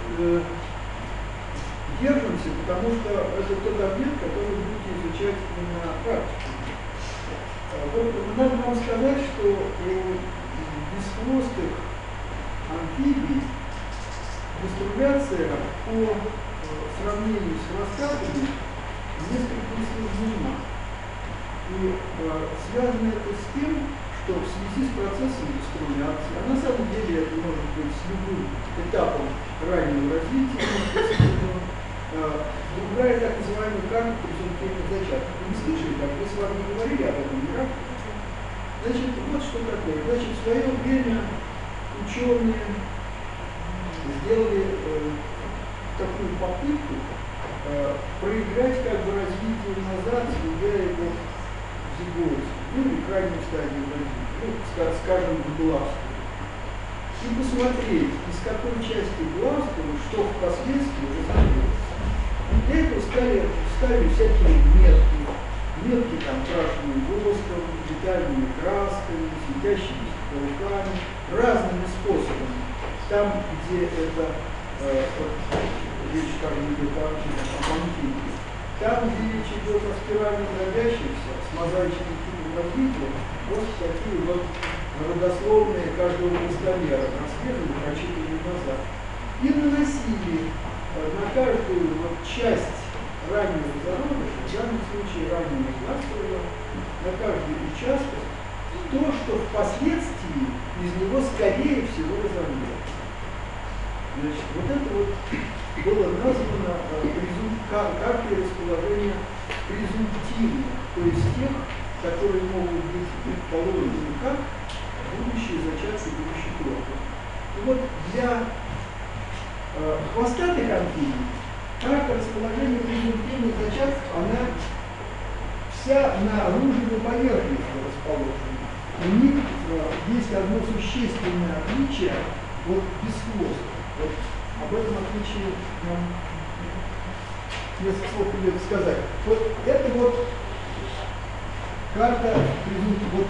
держимся, потому что это тот объект, который вы будете изучать на практике. Вот, надо вам сказать, что у бесхвостых амфибий гаструлляция по сравнению с хвостатыми несколько усложнена. И связано это с тем, что в связи с процессом гаструлляции, а на самом деле это может быть с любым этапом раннего развития, другая так называемая карта презумптивных зачатков. Вы не слышали, как мы с вами говорили об этом, да? Значит, вот что такое. Значит, в свое время ученые сделали такую попытку проиграть как бы развитие назад, сведя его в зиготе, ну или крайнюю стадию развития, ну, скажем, в глазку. И посмотреть, из какой части глазка, что впоследствии уже зайдется. Для этого ставили всякие метки там крашенным воском, детальными красками, светящимися пауками, разными способами. Там, где это, речь, скажем, идет о амфибии, там, где речь идет о спирально дробящихся, с мозаичным типом развития, просто такие вот родословные каждого пистолера расследовали, прочитали назад. И наносили на каждую вот часть раннего зародыша, в данном случае раннего глазкого, на каждый участок, то, что впоследствии из него скорее всего разовьется. Значит, вот это вот было названо картой расположения презумптивных, то есть тех, которые могут быть предположены как будущие зачатки будущих родов. И вот для хвостатых амфибий карта расположения презумптивных зачатков, она вся на оружейной поверхности расположена. У них есть одно существенное отличие от бесхвостых. Вот об этом отличии нам несколько слов придется сказать. Вот это вот карта вот,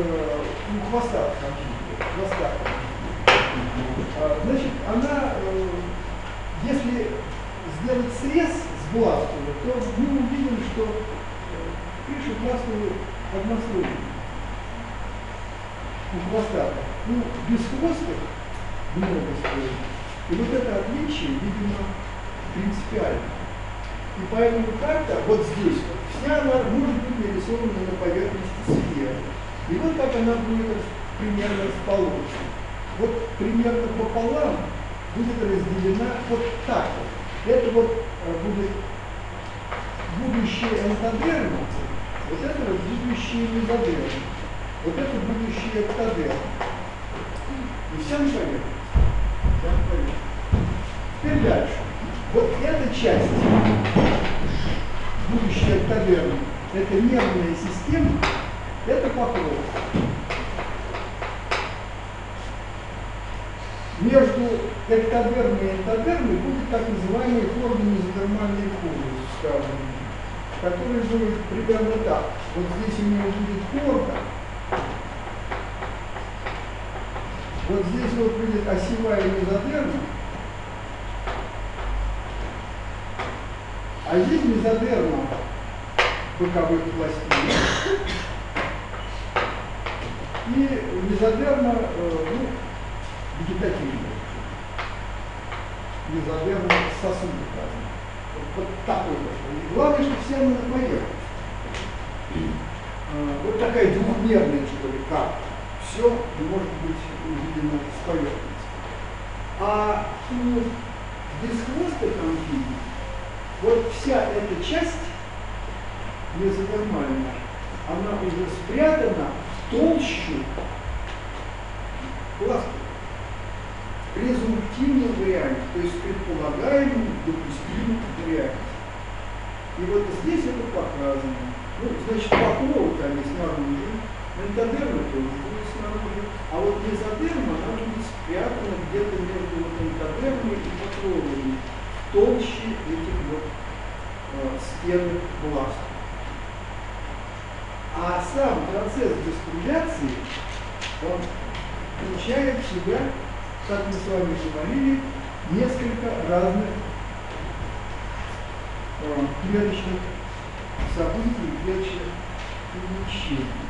у хвостатых амфибий. Значит, она, если сделать срез с глазкого, то мы увидим, что крыша глазкого однослойная. У хвостатых. У бесхвостых многослойных. И вот это отличие, видимо, принципиально. И поэтому карта вот здесь, вся она может быть нарисована на поверхности сферы. И вот как она будет примерно расположена. Вот примерно пополам будет разделена вот так вот. Это вот будет будущее энтодерма, вот это вот будущее мезодерма, вот это будущее эктодерма. И вся на поверхности. Теперь дальше. Вот эта часть, будущая эктодерма, это нервная система, это покров. Между эктодермой и энтодермой будет так называемый хлордомезодермальный конус, скажем, который будет примерно так. Вот здесь у него будет хлорда, вот здесь вот будет осевая мезодерма, а здесь мезодерма боковых пластин и мезодерма вегетативная. мезодермных сосудов разных. Вот такой вот. И главное, что все они на поверхности. Вот такая двухмерная, что ли, карта. Все может быть увидено с поверхности. А у бесхвостых амфибий вот вся эта часть мезодермальная, она уже спрятана в толщу пластика. Презумптивном варианте, то есть предполагаемым, допустимым варианте. И вот здесь это показано. Ну, значит, покровы-то они снаружи, энтодерма тоже будет снаружи, а вот мезодерма, она будет спрятана где-то между вот энтодермой и покровами, в толще этих вот стен пласта. А сам процесс гастрюляции, он включает в себя, как мы с вами говорили, несколько разных клеточных событий, клеточных перемещений.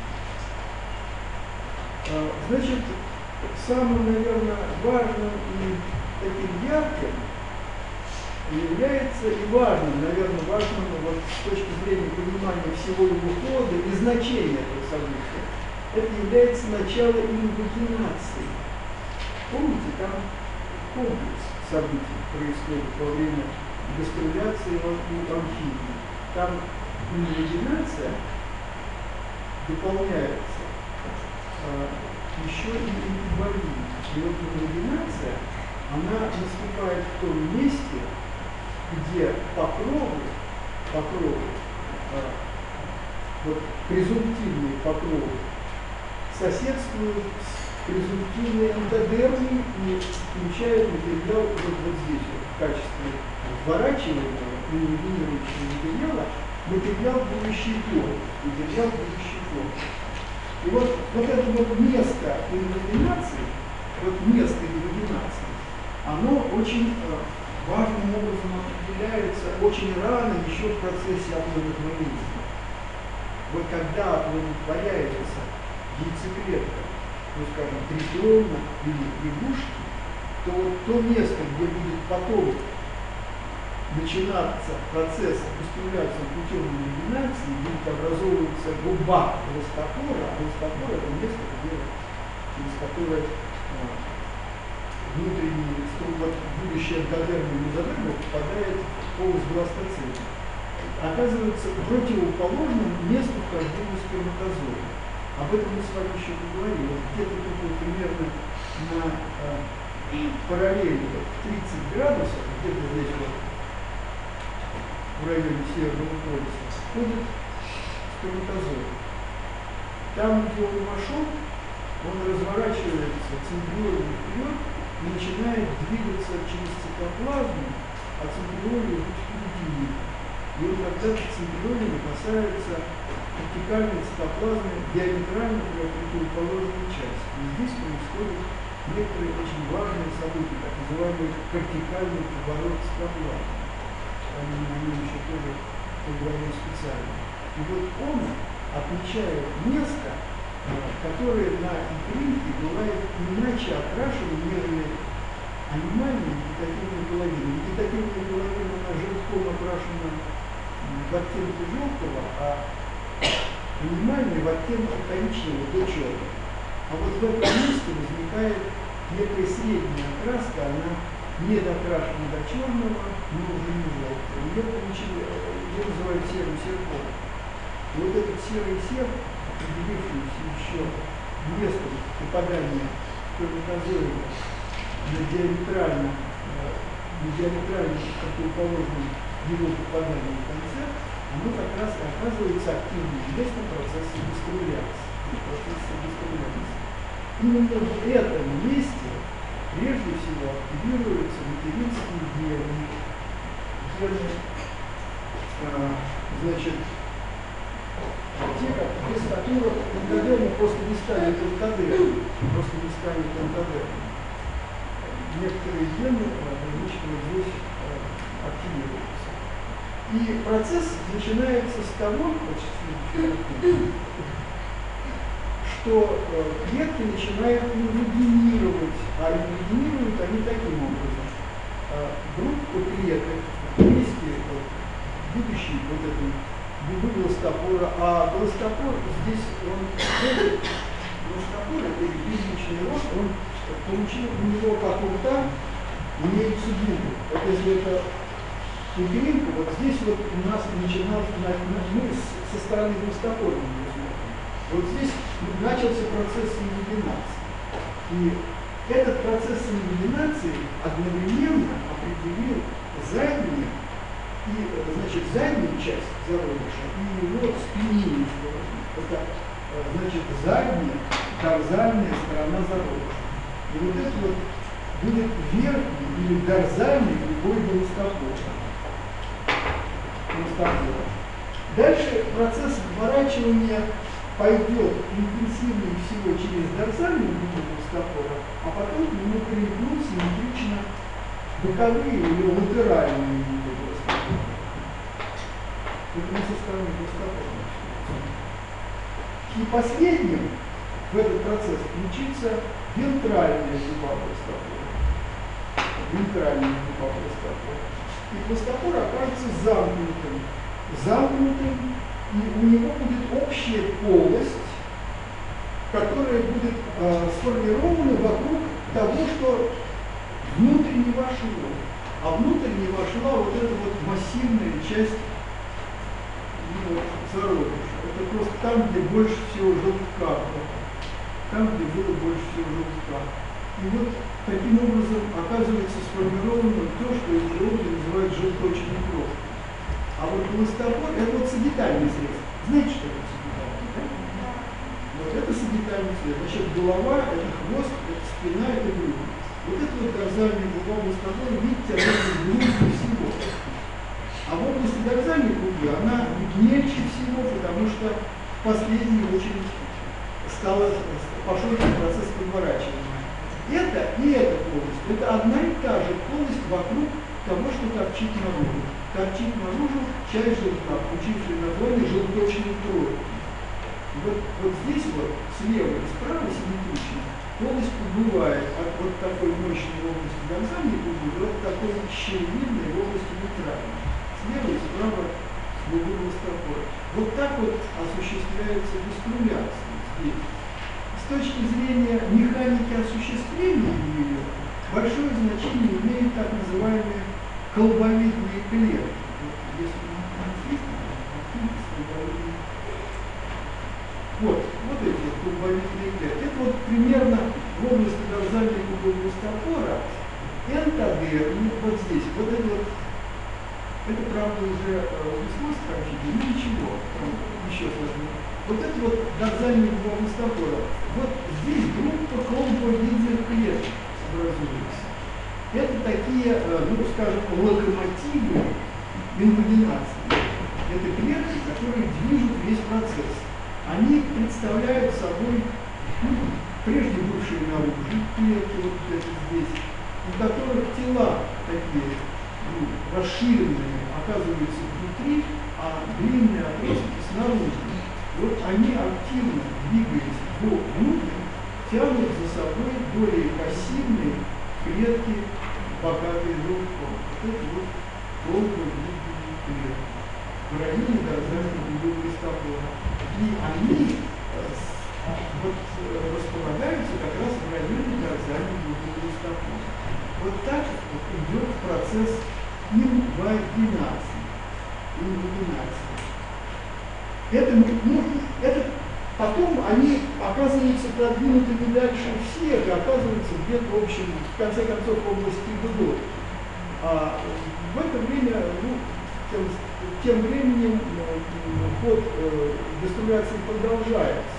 Значит, самым, наверное, важным и таким ярким является и важным, наверное, важным вот, с точки зрения понимания всего его хода и значения этого события, это является начало инвагинации. Помните, там комплекс событий происходит во время гастрюляции в амфибии. Там инвагинация дополняется еще и инкубалией. И вот инвагинация, она наступает в том месте, где покровы, вот презумптивные покровы, соседствуют с презумптивной энтодермой и включают материал вот здесь, вот, в качестве вворачиваемого, инвагинирующего материала, материал будущей формы. И вот это вот место инвагинации, оно очень важным образом определяется очень рано, еще в процессе оплодотворения. Вот когда оплодотворяется яйцеклетка, ну скажем, тритрона или лягушки, то вот то место, где будет потом начинаться процесс гастрюляции путем инвагинации, будет образовываться губа эластопора, а эластопор это место, через которое внутренний структура, будущая эндодерма и мезодерма попадает в полость бластоцелей. Оказывается противоположным месту вхождения сперматозоида. Об этом мы с вами еще поговорили. Вот где-то тут вот примерно на параллели 30 градусов, где-то здесь вот в районе Северного полюса, входит сперматозоид. Там, где он вошел, он разворачивается центриолем вперед и начинает двигаться через цитоплазму, а центриолем впереди. И вот когда центриолями касаются вертикальной цитоплазмы диаметрально противоположной части. И здесь происходит некоторые очень важные события, так называемый кортикальный поворот цитоплазмы. О нем еще тоже поговорим специально. И вот он отмечает место, которое на икринке бывает иначе окрашено, нежели анимальной вегетативной половиной. Вегетативная половина, она желтком окрашена в оттенке желтого, а анимальная в оттенке коричневого до черного. А вот в этом месте возникает некая средняя окраска, она не докрашена до черного, но уже не желтого. Ее называют серым серпом. И вот этот серый серп, определившийся еще местом попадания сперматозоида на диаметрально противоположном его попаданию в конце, оно как раз и оказывается активным местом процесса гастрюляции. Именно в этом месте прежде всего активируются материнские гены, значит, те, без которых энтодерма просто не станет энтодермой, Некоторые гены различного здесь активируются. И процесс начинается с того, что клетки начинают инвагинировать, а инвагинируют они таким образом. группа клеток вместе, будущий вот этот глазостопора, а глазостопор здесь он глазостопор, это безличный род, он получил у него как у рта имеются зубы. Вот если это пупиринка, вот здесь вот у нас начиналось, мы со стороны глазостопора. Вот здесь начался процесс самовидинации. И этот процесс самовидинации одновременно определил заднюю, и, значит, заднюю часть зародыша и его спинную сторону. Это, значит, задняя, дорзальная сторона зародыша. И вот это вот будет верхний или дорзальный любой глазостопор. Дальше процесс вворачивания пойдет интенсивнее всего через дорзальную губу глазостопора, а потом к нему перейдут симметрично боковые или латеральные губы глазостопора. Это не со стороны глазостопора. И последним в этот процесс включится вентральная губа глазостопора. Вентральная губа глазостопора. И глазостопор окажется замкнутым, и у него будет общая полость, которая будет сформирована вокруг того, что внутрь не вошло. А внутрь не вошла вот эта вот массивная часть зародыша. Это просто там, где больше всего желтка. Там, где было больше всего желтка. И вот таким образом оказывается сформировано то, что эпидемиологи называют желточной кровью. А вот глазостопор – это вот сагитальный срез. Знаете, что это сагитальный? Да? Вот это сагитальный срез. Значит, голова, это хвост, это спина, это грудь. Вот это вот дорзальная губа глазостопора, видите, она глубже всего. А в области дорзальной губы она мельче всего, потому что в последнюю очередь пошел процесс подворачивания. Это и эта полость, это одна и та же полость вокруг того, что торчит наружу. Торчит наружу часть желтка, получившая название желточной крови. Вот здесь вот, слева и справа симметрично, полость побывает от вот такой мощной области дорзальной губы до такой щелевидной области вентральной. Слева и справа губы глазостопора. Вот так вот осуществляется дискриминация здесь. С точки зрения механики осуществления ее, большое значение имеют так называемые колбовидные клетки. Вот эти вот колбовидные клетки. Это вот примерно в области дорзальной губы глазостопора энтодерм, вот здесь, вот это вот, это правда уже весьма скорочено, но ничего, еще сложнее. Вот это вот дорзальная губа глазостопора. Вот здесь группа колбовидных клеток образуется. Это такие, ну скажем, локомотивы инвагинации. Это клетки, которые движут весь процесс. Они представляют собой, прежде бывшие наружу клетки, вот это здесь, у которых тела такие расширенные оказываются внутри, а длинные отростки снаружи. Вот они активно, двигаясь внутрь, тянут за собой более пассивные клетки, богатые желтком. Вот это вот колбовидные клетки в районе дорзальной губы глазостопора. И они вот, располагаются как раз в районе дорзальной губы глазостопора. Вот так вот идет процесс инвагинации. Это потом они оказываются продвинутыми дальше всех, и оказываются где-то, в общем, в конце концов, в области бедов. А в это время, тем временем ход гаструляции продолжается.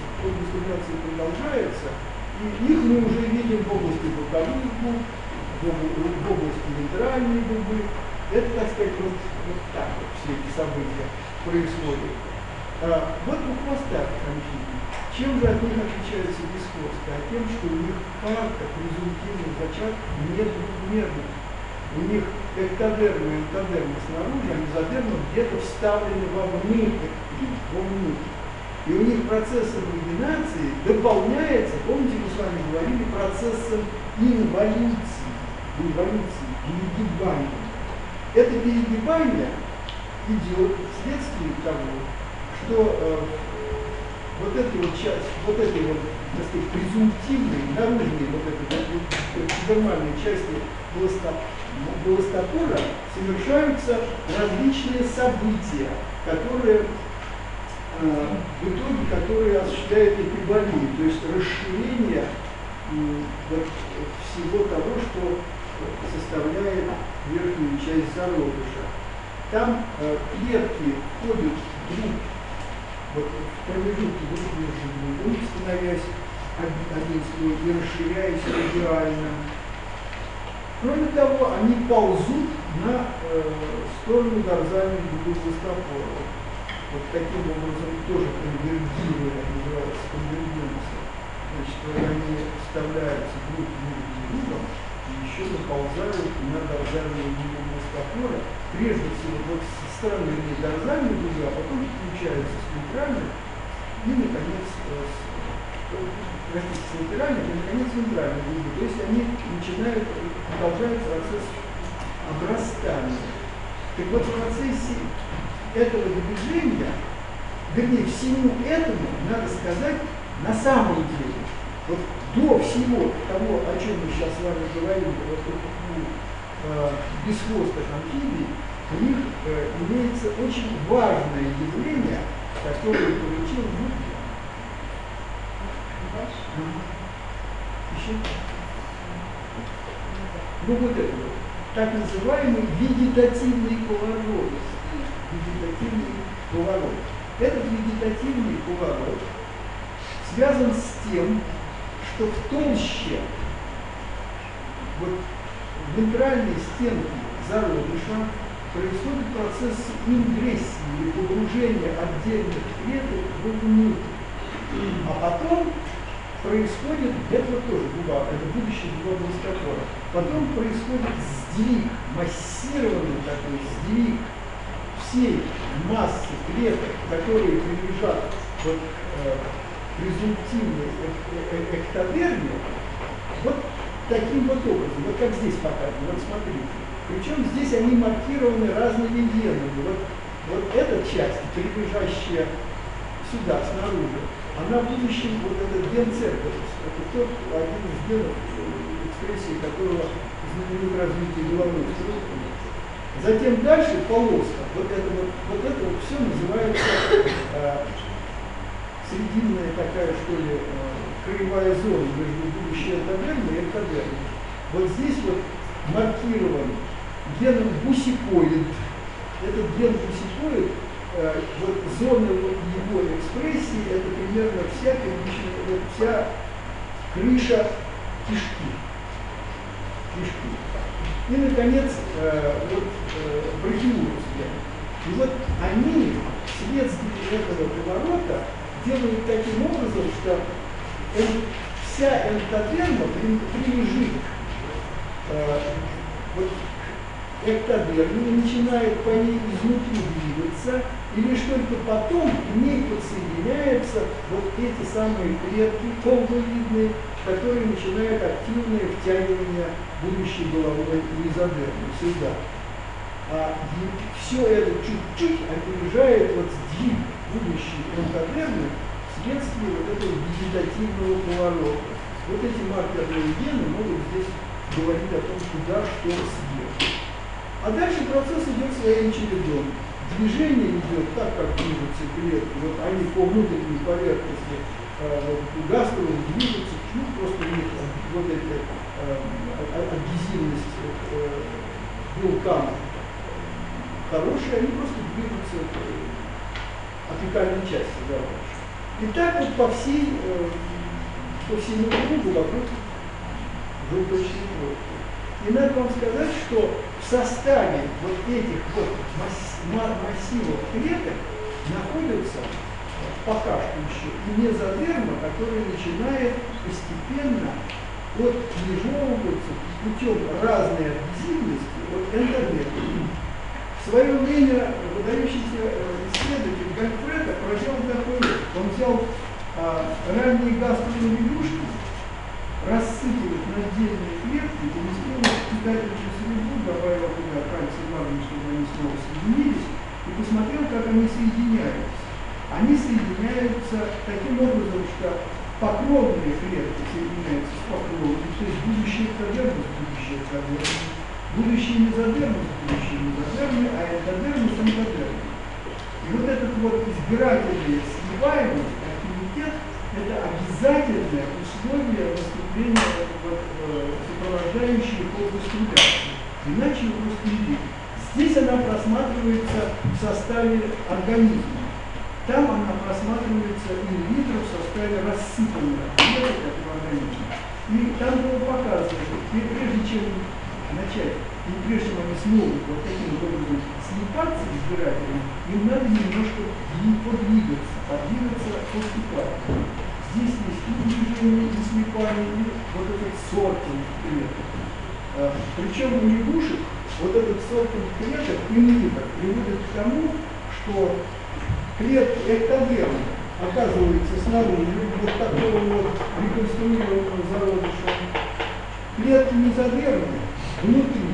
И их мы уже видим в области боковых губ, в области вентральной губы. Это, так сказать, вот так вот все эти события происходят. Вот у хвоста амфибий. Чем же от них отличаются бесхвостые? А тем, что у них карта презумптивных зачатков нет двухмерных. У них эктодерма и энтодерма снаружи, а мезодерма где-то вставлены вовнутрь. И у них процесс инвагинации дополняется, помните, мы с вами говорили, процессом инволюции. перегибанием. Это перегибание идет вследствие того, что вот эта вот часть, вот этой вот, так сказать, презумптивной, наружной вот этой эпидермальной части волостопора совершаются различные события, которые в итоге, которые осуществляют эпиболию, то есть расширение вот, всего того, что составляет верхнюю часть зародыша. Там клетки входят друг вот, в промежутке друг между другом, становясь один слой и расширяясь радиально. Кроме того, они ползут на сторону дорзальной дуги волостопора. Вот таким образом тоже конвергируя, называется конвергенция. Значит, они вставляются друг между другом и еще наползают на дорзальную дугу волостопора. Прежде всего, вот со стороны дорзальной дуги, а потом включаются с центральной и, наконец, с латеральной и, наконец, центральной дуги. То есть они начинают, продолжают процесс обрастания. Так вот, в процессе этого движения, вернее, всему этому, надо сказать, на самом деле, вот до всего того, о чем мы сейчас с вами говорили, вот у бесхвостых амфибий, у них имеется очень важное явление, которое получил Гудвин. Еще? Ну вот это вот, так называемый вегетативный поворот. Вегетативный поворот. Этот вегетативный поворот связан с тем, что в толще вот, вентральной стенки зародыша происходит процесс ингрессии или погружения отдельных клеток вовнутрь. А потом происходит, это вот тоже губа, это будущее губа волостопора, потом происходит сдвиг, массированный такой сдвиг всей массы клеток, которые принадлежат вот, презумптивной эктодерме, вот таким вот образом, вот как здесь показано, вот смотрите. Причем здесь они маркированы разными генами. Вот эта часть, прилежащая сюда, снаружи, она в будущем, вот этот ген церковь, это тот один из генов, экспрессии которого знаменит развитие головной структуры. Затем дальше полоска. Вот это все называется срединная такая, что ли, краевая зона между будущей эктодермой и эктодермой. Вот здесь вот маркирован геном бусикоид. Этот ген бусикоид, вот зона его экспрессии, это примерно вся крыша кишки. И, наконец, брахиурус ген. И вот они вследствие этого поворота делают таким образом, что вся эктодерма прилежит вот, эктодерме, начинает по ней изнутри двигаться, и лишь только потом к ней подсоединяются вот эти самые клетки колбовидные, которые начинают активное втягивание будущей головной мезодермы сюда. А все это чуть-чуть опережает вот сдвиг будущей эктодермы вследствие вот этого вегетативного поворота. Вот эти маркерные гены могут здесь говорить о том, куда что съесть. А дальше процесс идет своим чередом. Движение идет так, как движутся клетки. Вот они по внутренней поверхности гастровых движутся, ну, просто у них вот эта адгезивность белка хорошая, они просто движутся апикальной части зародыша. И так вот по всему кругу вокруг желточной кровки. И надо вам сказать, что в составе вот этих вот массивов клеток находится пока что еще и мезодерма, которая начинает постепенно отмежевываться путем разной адгезивности от эндодермы. В свое время выдающийся исследователь Гальфреда проделал такой вещь. Он взял ранние гастровые лягушки, рассыпал их на отдельные клетки, поместил их в питательную среду направлены, чтобы они снова соединились, и посмотрел, как они соединяются. Они соединяются таким образом, что покровные клетки соединяются с покровными, то есть будущий эктодермы с будущей эктодермой, будущий мезодермы с будущей мезодермой, а эндодермы с эндодермой. И вот этот вот избирательный сливаемый аффинитет – это обязательное условие наступления сопровождающей полноструляции. Иначе его просто не видно. Здесь она просматривается в составе организма. Там она просматривается инвитро в составе рассыпанных клеток в организме. И там было показано, что прежде чем начать, и прежде чем они смогут вот таким образом слипаться избирателями, им надо немножко подвигаться поступательно. Здесь есть и движение, и слипание, и вот этот сортинг клеток. Причем у лягушек вот этот сортинг клеток инвитро приводит к тому, что клетки эктодермы оказывается снаружи вот такого вот реконструированного зародыша. Клетки мезодермы внутри,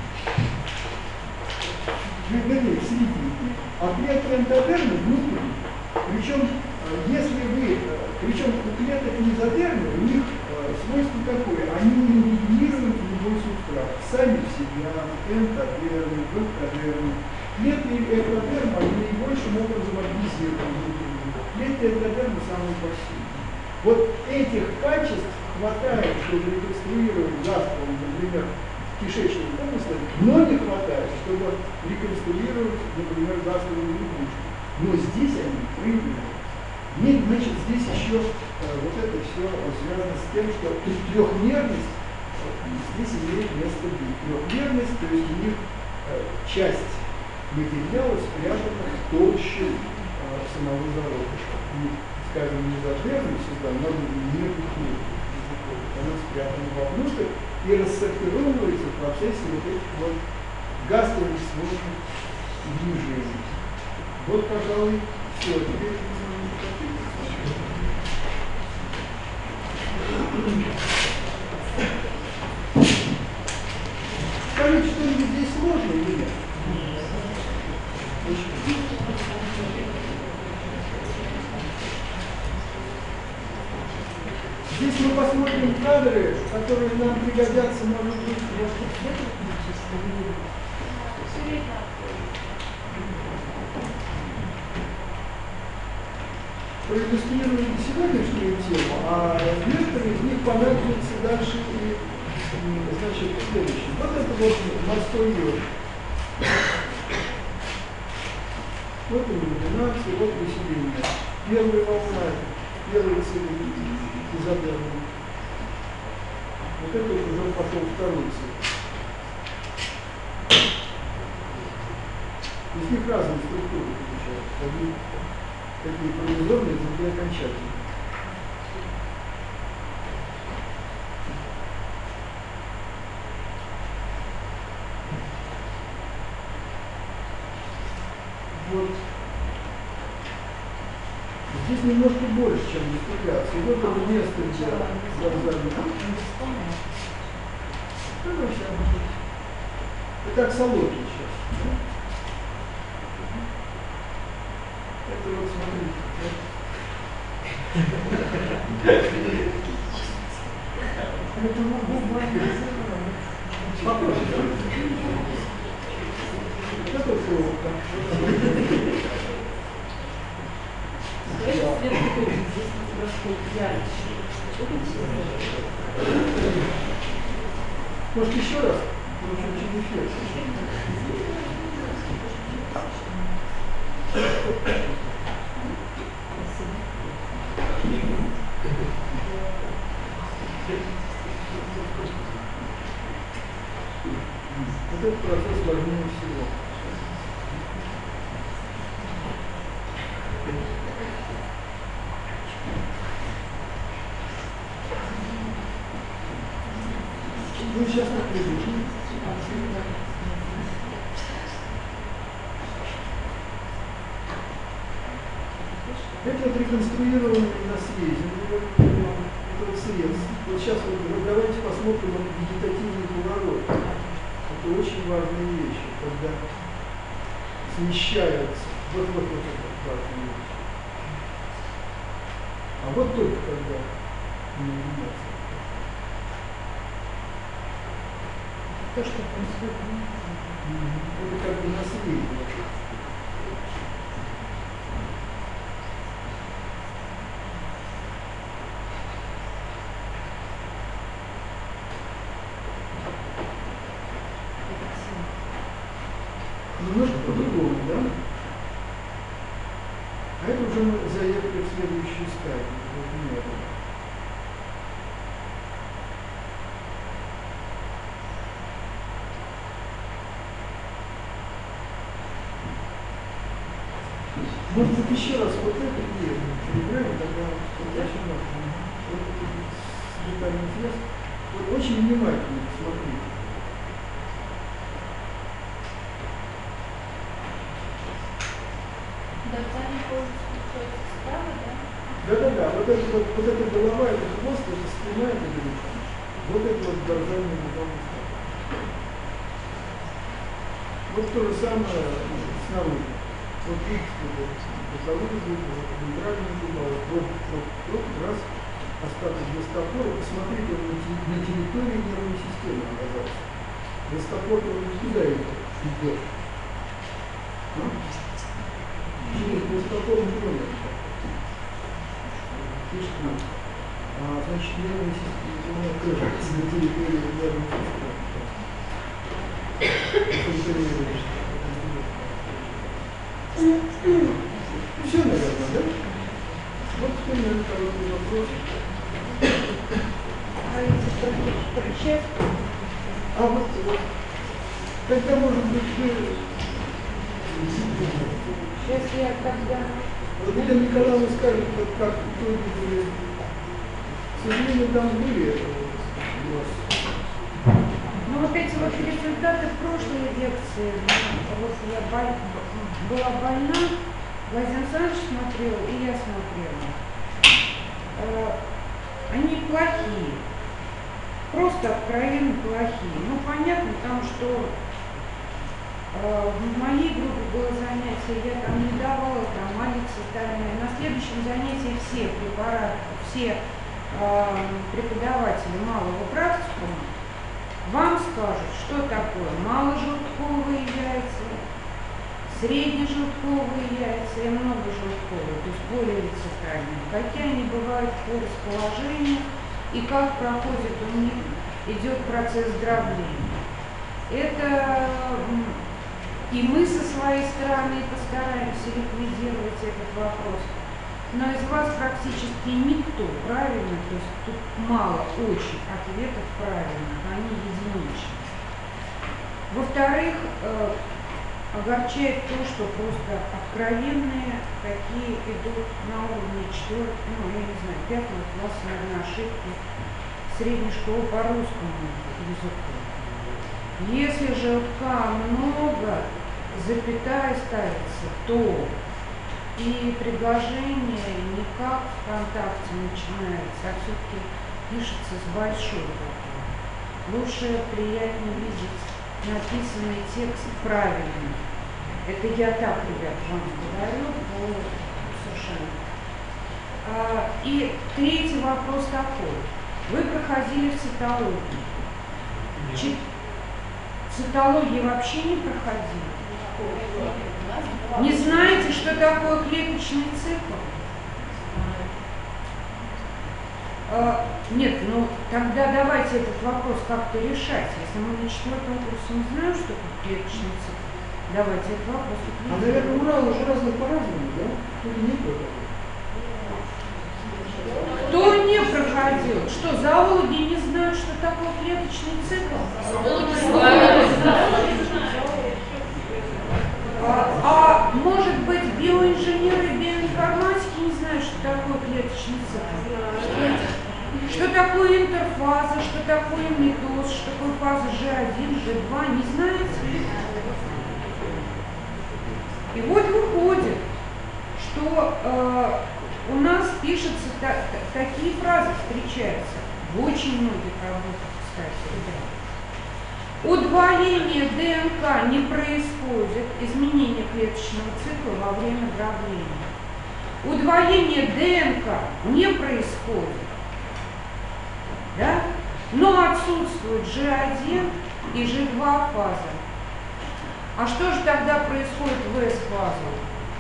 вернее, в середине, а клетки эндодермы внутри. Причем, причем у клеток мезодермы у них свойство какое? Они ингибируют любой субстрат. Сами в себя, эндодермы, эктодермы. Клетки эктодермы, они наибольшим образом организированы внутри. Клетки эктодермы самые большие. Вот этих качеств хватает, чтобы реконструировать гастром, например, кишечник помыслы, но не хватает, чтобы реконструировать, например, гастровую лягушку. Но здесь они проявляются. Нет, значит, здесь еще вот это все связано с тем, что трехмерность здесь имеет место быть. Трехмерность, то есть у них часть материала спрятана в толще самого зародыша. И, скажем, мезодермы сюда надо не приходит. Она спрятана вовнутрь и рассортировывается в процессе вот этих вот гастровых сложных движений. Вот, пожалуй, все. Теперь скажите, что-нибудь здесь сложно или нет? Здесь мы посмотрим кадры, которые нам пригодятся, может быть, проиллюстрируем сегодняшнюю тему, а некоторые из них понадобятся дальше и, значит, в следующем. Вот это вот морской еж. Вот иллюминация, вот выселение. Первая волна, первый цикл изодермы. Вот это уже пошел второй цикл. Из них разные структуры получаются. Одни такие провизорные, другие окончательные. Вот. Здесь немножко больше, чем дистилляция. Вот это место, где глазами. Это как солодки сейчас. Это вот смотрите. Это похоже. Это пробка. Может, еще раз? Очень эффектно. Вот этот процесс важнее всего. Ну, сейчас напряжу. Это вот реконструированный на съезде. Это вот срез. Вот сейчас вот, давайте посмотрим вот вегетативный поворот. Вот это очень важные вещи, когда смещаются. Вот это важная вещь. А вот только когда не меняется. То, что происходит. Это как бы наследие. Немножко по-другому, да? А это уже мы заехали в следующую стадию. Может быть, еще раз вот это переиграем, тогда очень важно. Детальный интерес. Вот очень внимательно смотрите. Да-да-да, вот эта голова, это хвост, это спина, это брюшко. Вот это вот дорзальный механизм. Вот то же самое снаружи. Вот видите, боковые зубы, вот центральные зубы, вот раз остаток гастопора. Посмотрите, он на территории нервной системы оказался. Гастопор, он куда идет? Через гастопор не понял. Значит, нервная система окажется на территории нервной системы. Все, наверное, да? Вот теперь, наверное, короткий вопрос. А если прочесть? А вот тогда, может быть, Сейчас я тогда... вот Елена Николаевна скажет, вот как в итоге были. К сожалению, там были у вас. Ну вот эти вот результаты прошлой лекции, вот я была больна, Владимир Александрович смотрел, и я смотрела. Они плохие, просто откровенно плохие. Ну понятно, потому что в моей группе было занятие, я там не давала там алицетамин. На следующем занятии все препараты, все преподаватели малого практикума вам скажут, что такое маложелтковые яйца, среднежелтковые яйца и многожелтковые, то есть полиэлицетамин, какие они бывают по расположению и как проходит у них, идет процесс дробления. Это и мы со своей стороны постараемся ликвидировать этот вопрос. Но из вас практически никто правильно, то есть тут мало очень ответов правильных, они единичны. Во-вторых, огорчает то, что просто откровенные такие идут на уровне 4, ну я не знаю, 5 класса, наверное, ошибки средней школы по русскому языку. Если желтка много, запятая ставится, то и предложение не как ВКонтакте начинается, а все-таки пишется с большой буквы. Лучше, приятнее видеть написанный текст правильно. Это я так, ребят, вам говорю, совершенно. И третий вопрос такой. Вы проходили в цитологию. Цитологии вообще не проходили? Не знаете, что такое клеточный цикл? Нет, ну тогда давайте этот вопрос как-то решать. Если мы на 4-м курсе не знаем, что такое клеточный цикл, давайте этот вопрос решать. А, наверное, Урал уже разных по-разному, да? Или не проходил? Кто не проходил? Что, зоологи не знают, что такое клеточный цикл? А может быть, биоинженеры и биоинформатики не знают, что такое клеточный цикл? Что такое интерфаза, что такое митоз, что такое фаза G1, G2, не знаете? И вот выходит, что у нас пишется, такие фразы встречаются в очень многих работах, кстати, ребята. Удвоение ДНК не происходит, изменение клеточного цикла во время дробления. Удвоение ДНК не происходит, да? Но отсутствует G1 и G2 фаза. А что же тогда происходит в S-фазу?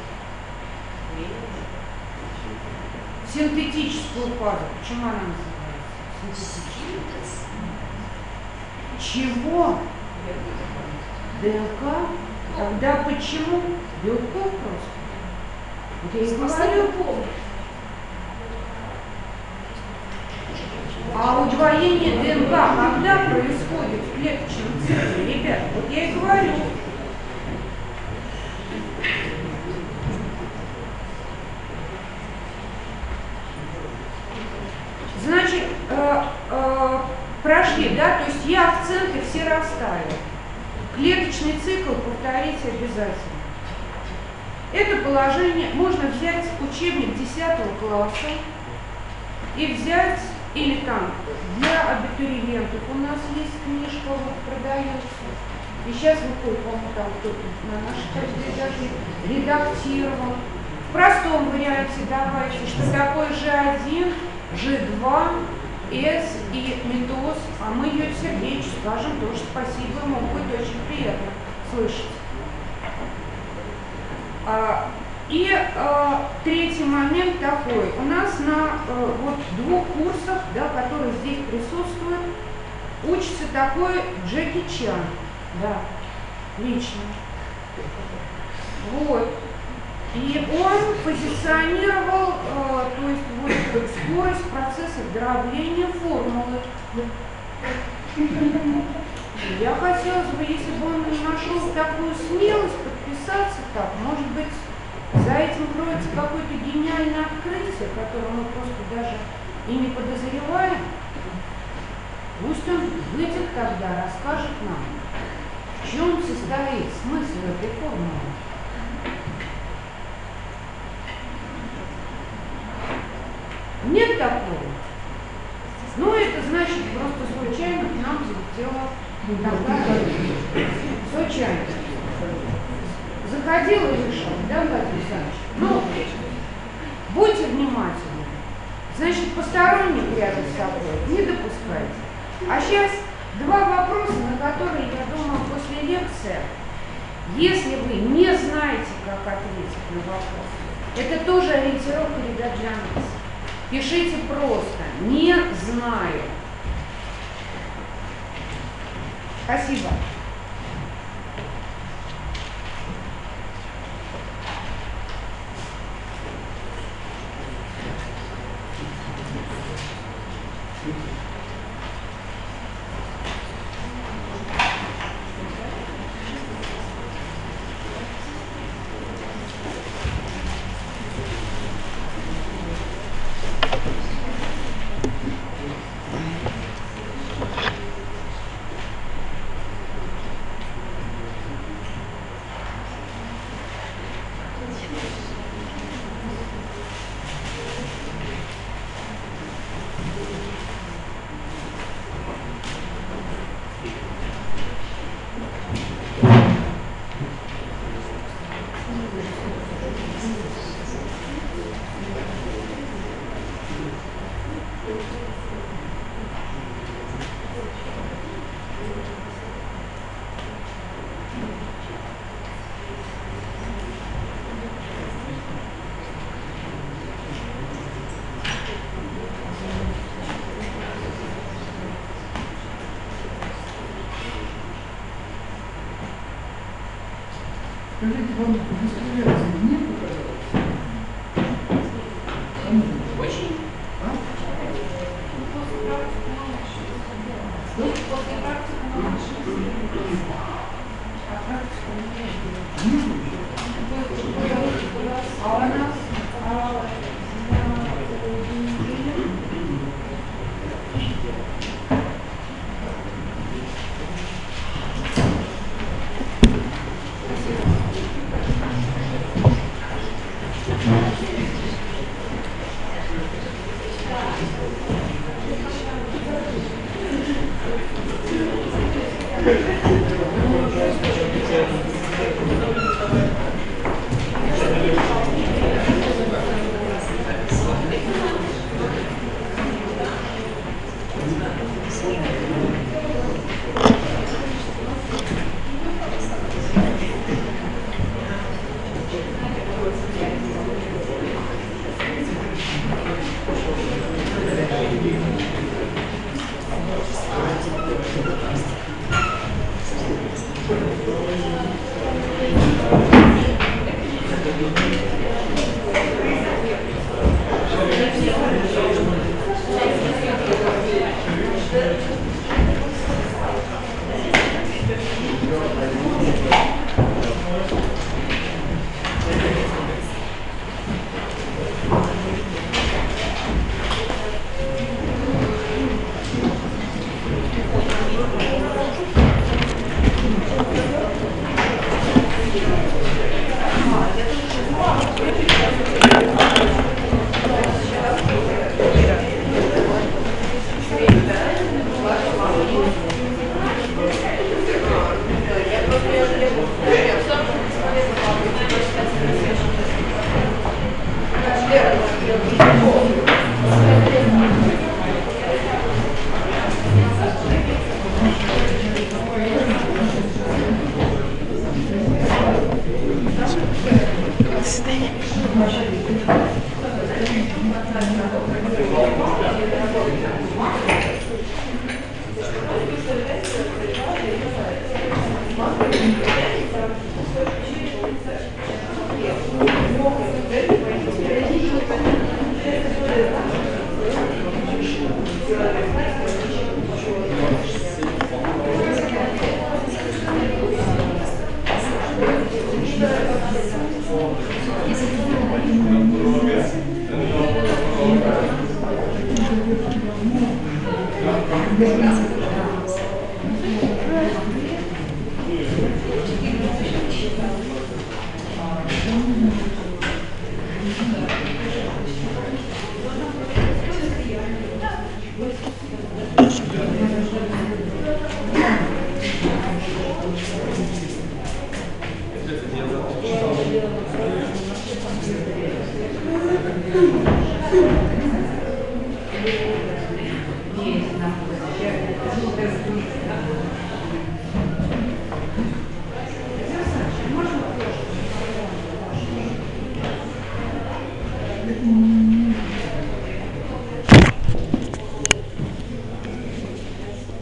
Синтетическую фазу. Почему она называется? Чего? ДНК? Тогда почему? Белков просто. Вот я и говорю. А удвоение ДНК когда происходит в клеточном цикле, ребят? Вот я и говорю. Значит, прошли, да? То есть я акценты все расставила. Клеточный цикл повторить обязательно. Это положение можно взять учебник 10 класса и взять, или там для абитуриентов у нас есть книжка, вот продается. И сейчас выходит, по-моему, там кто-то на нашей даже редактировал. В простом варианте давайте, что такое G1, G2, S и митоз, а мы ее Сергеевичу скажем тоже спасибо, ему будет очень приятно слышать. Третий момент такой. У нас на вот 2 курсах, да, которые здесь присутствуют, учится такой Джеки Чан. Да, лично. Вот. И он позиционировал, то есть вот, скорость процесса дробления формулы. Я хотела бы, если бы он нашел такую смелость подписаться так, может быть, за этим кроется какое-то гениальное открытие, которое мы просто даже и не подозреваем. Пусть он выйдет тогда, расскажет нам, в чем состоит смысл этой формулы. Нет такого. Ну, это значит, просто случайно к нам залетело случайно. Заходил и вышел, да, Владимир Александрович? Ну, будьте внимательны. Значит, посторонних рядом с собой не допускайте. А сейчас 2 вопроса, на которые, я думаю, после лекции, если вы не знаете, как ответить на вопрос, это тоже ориентировка, ребят, для нас. Пишите просто «не знаю». Спасибо. Скажите, вам дискриминации нет показалось? Очень. А? Что? После практики мы нашли. А практику не Нет. А у нас Thank you.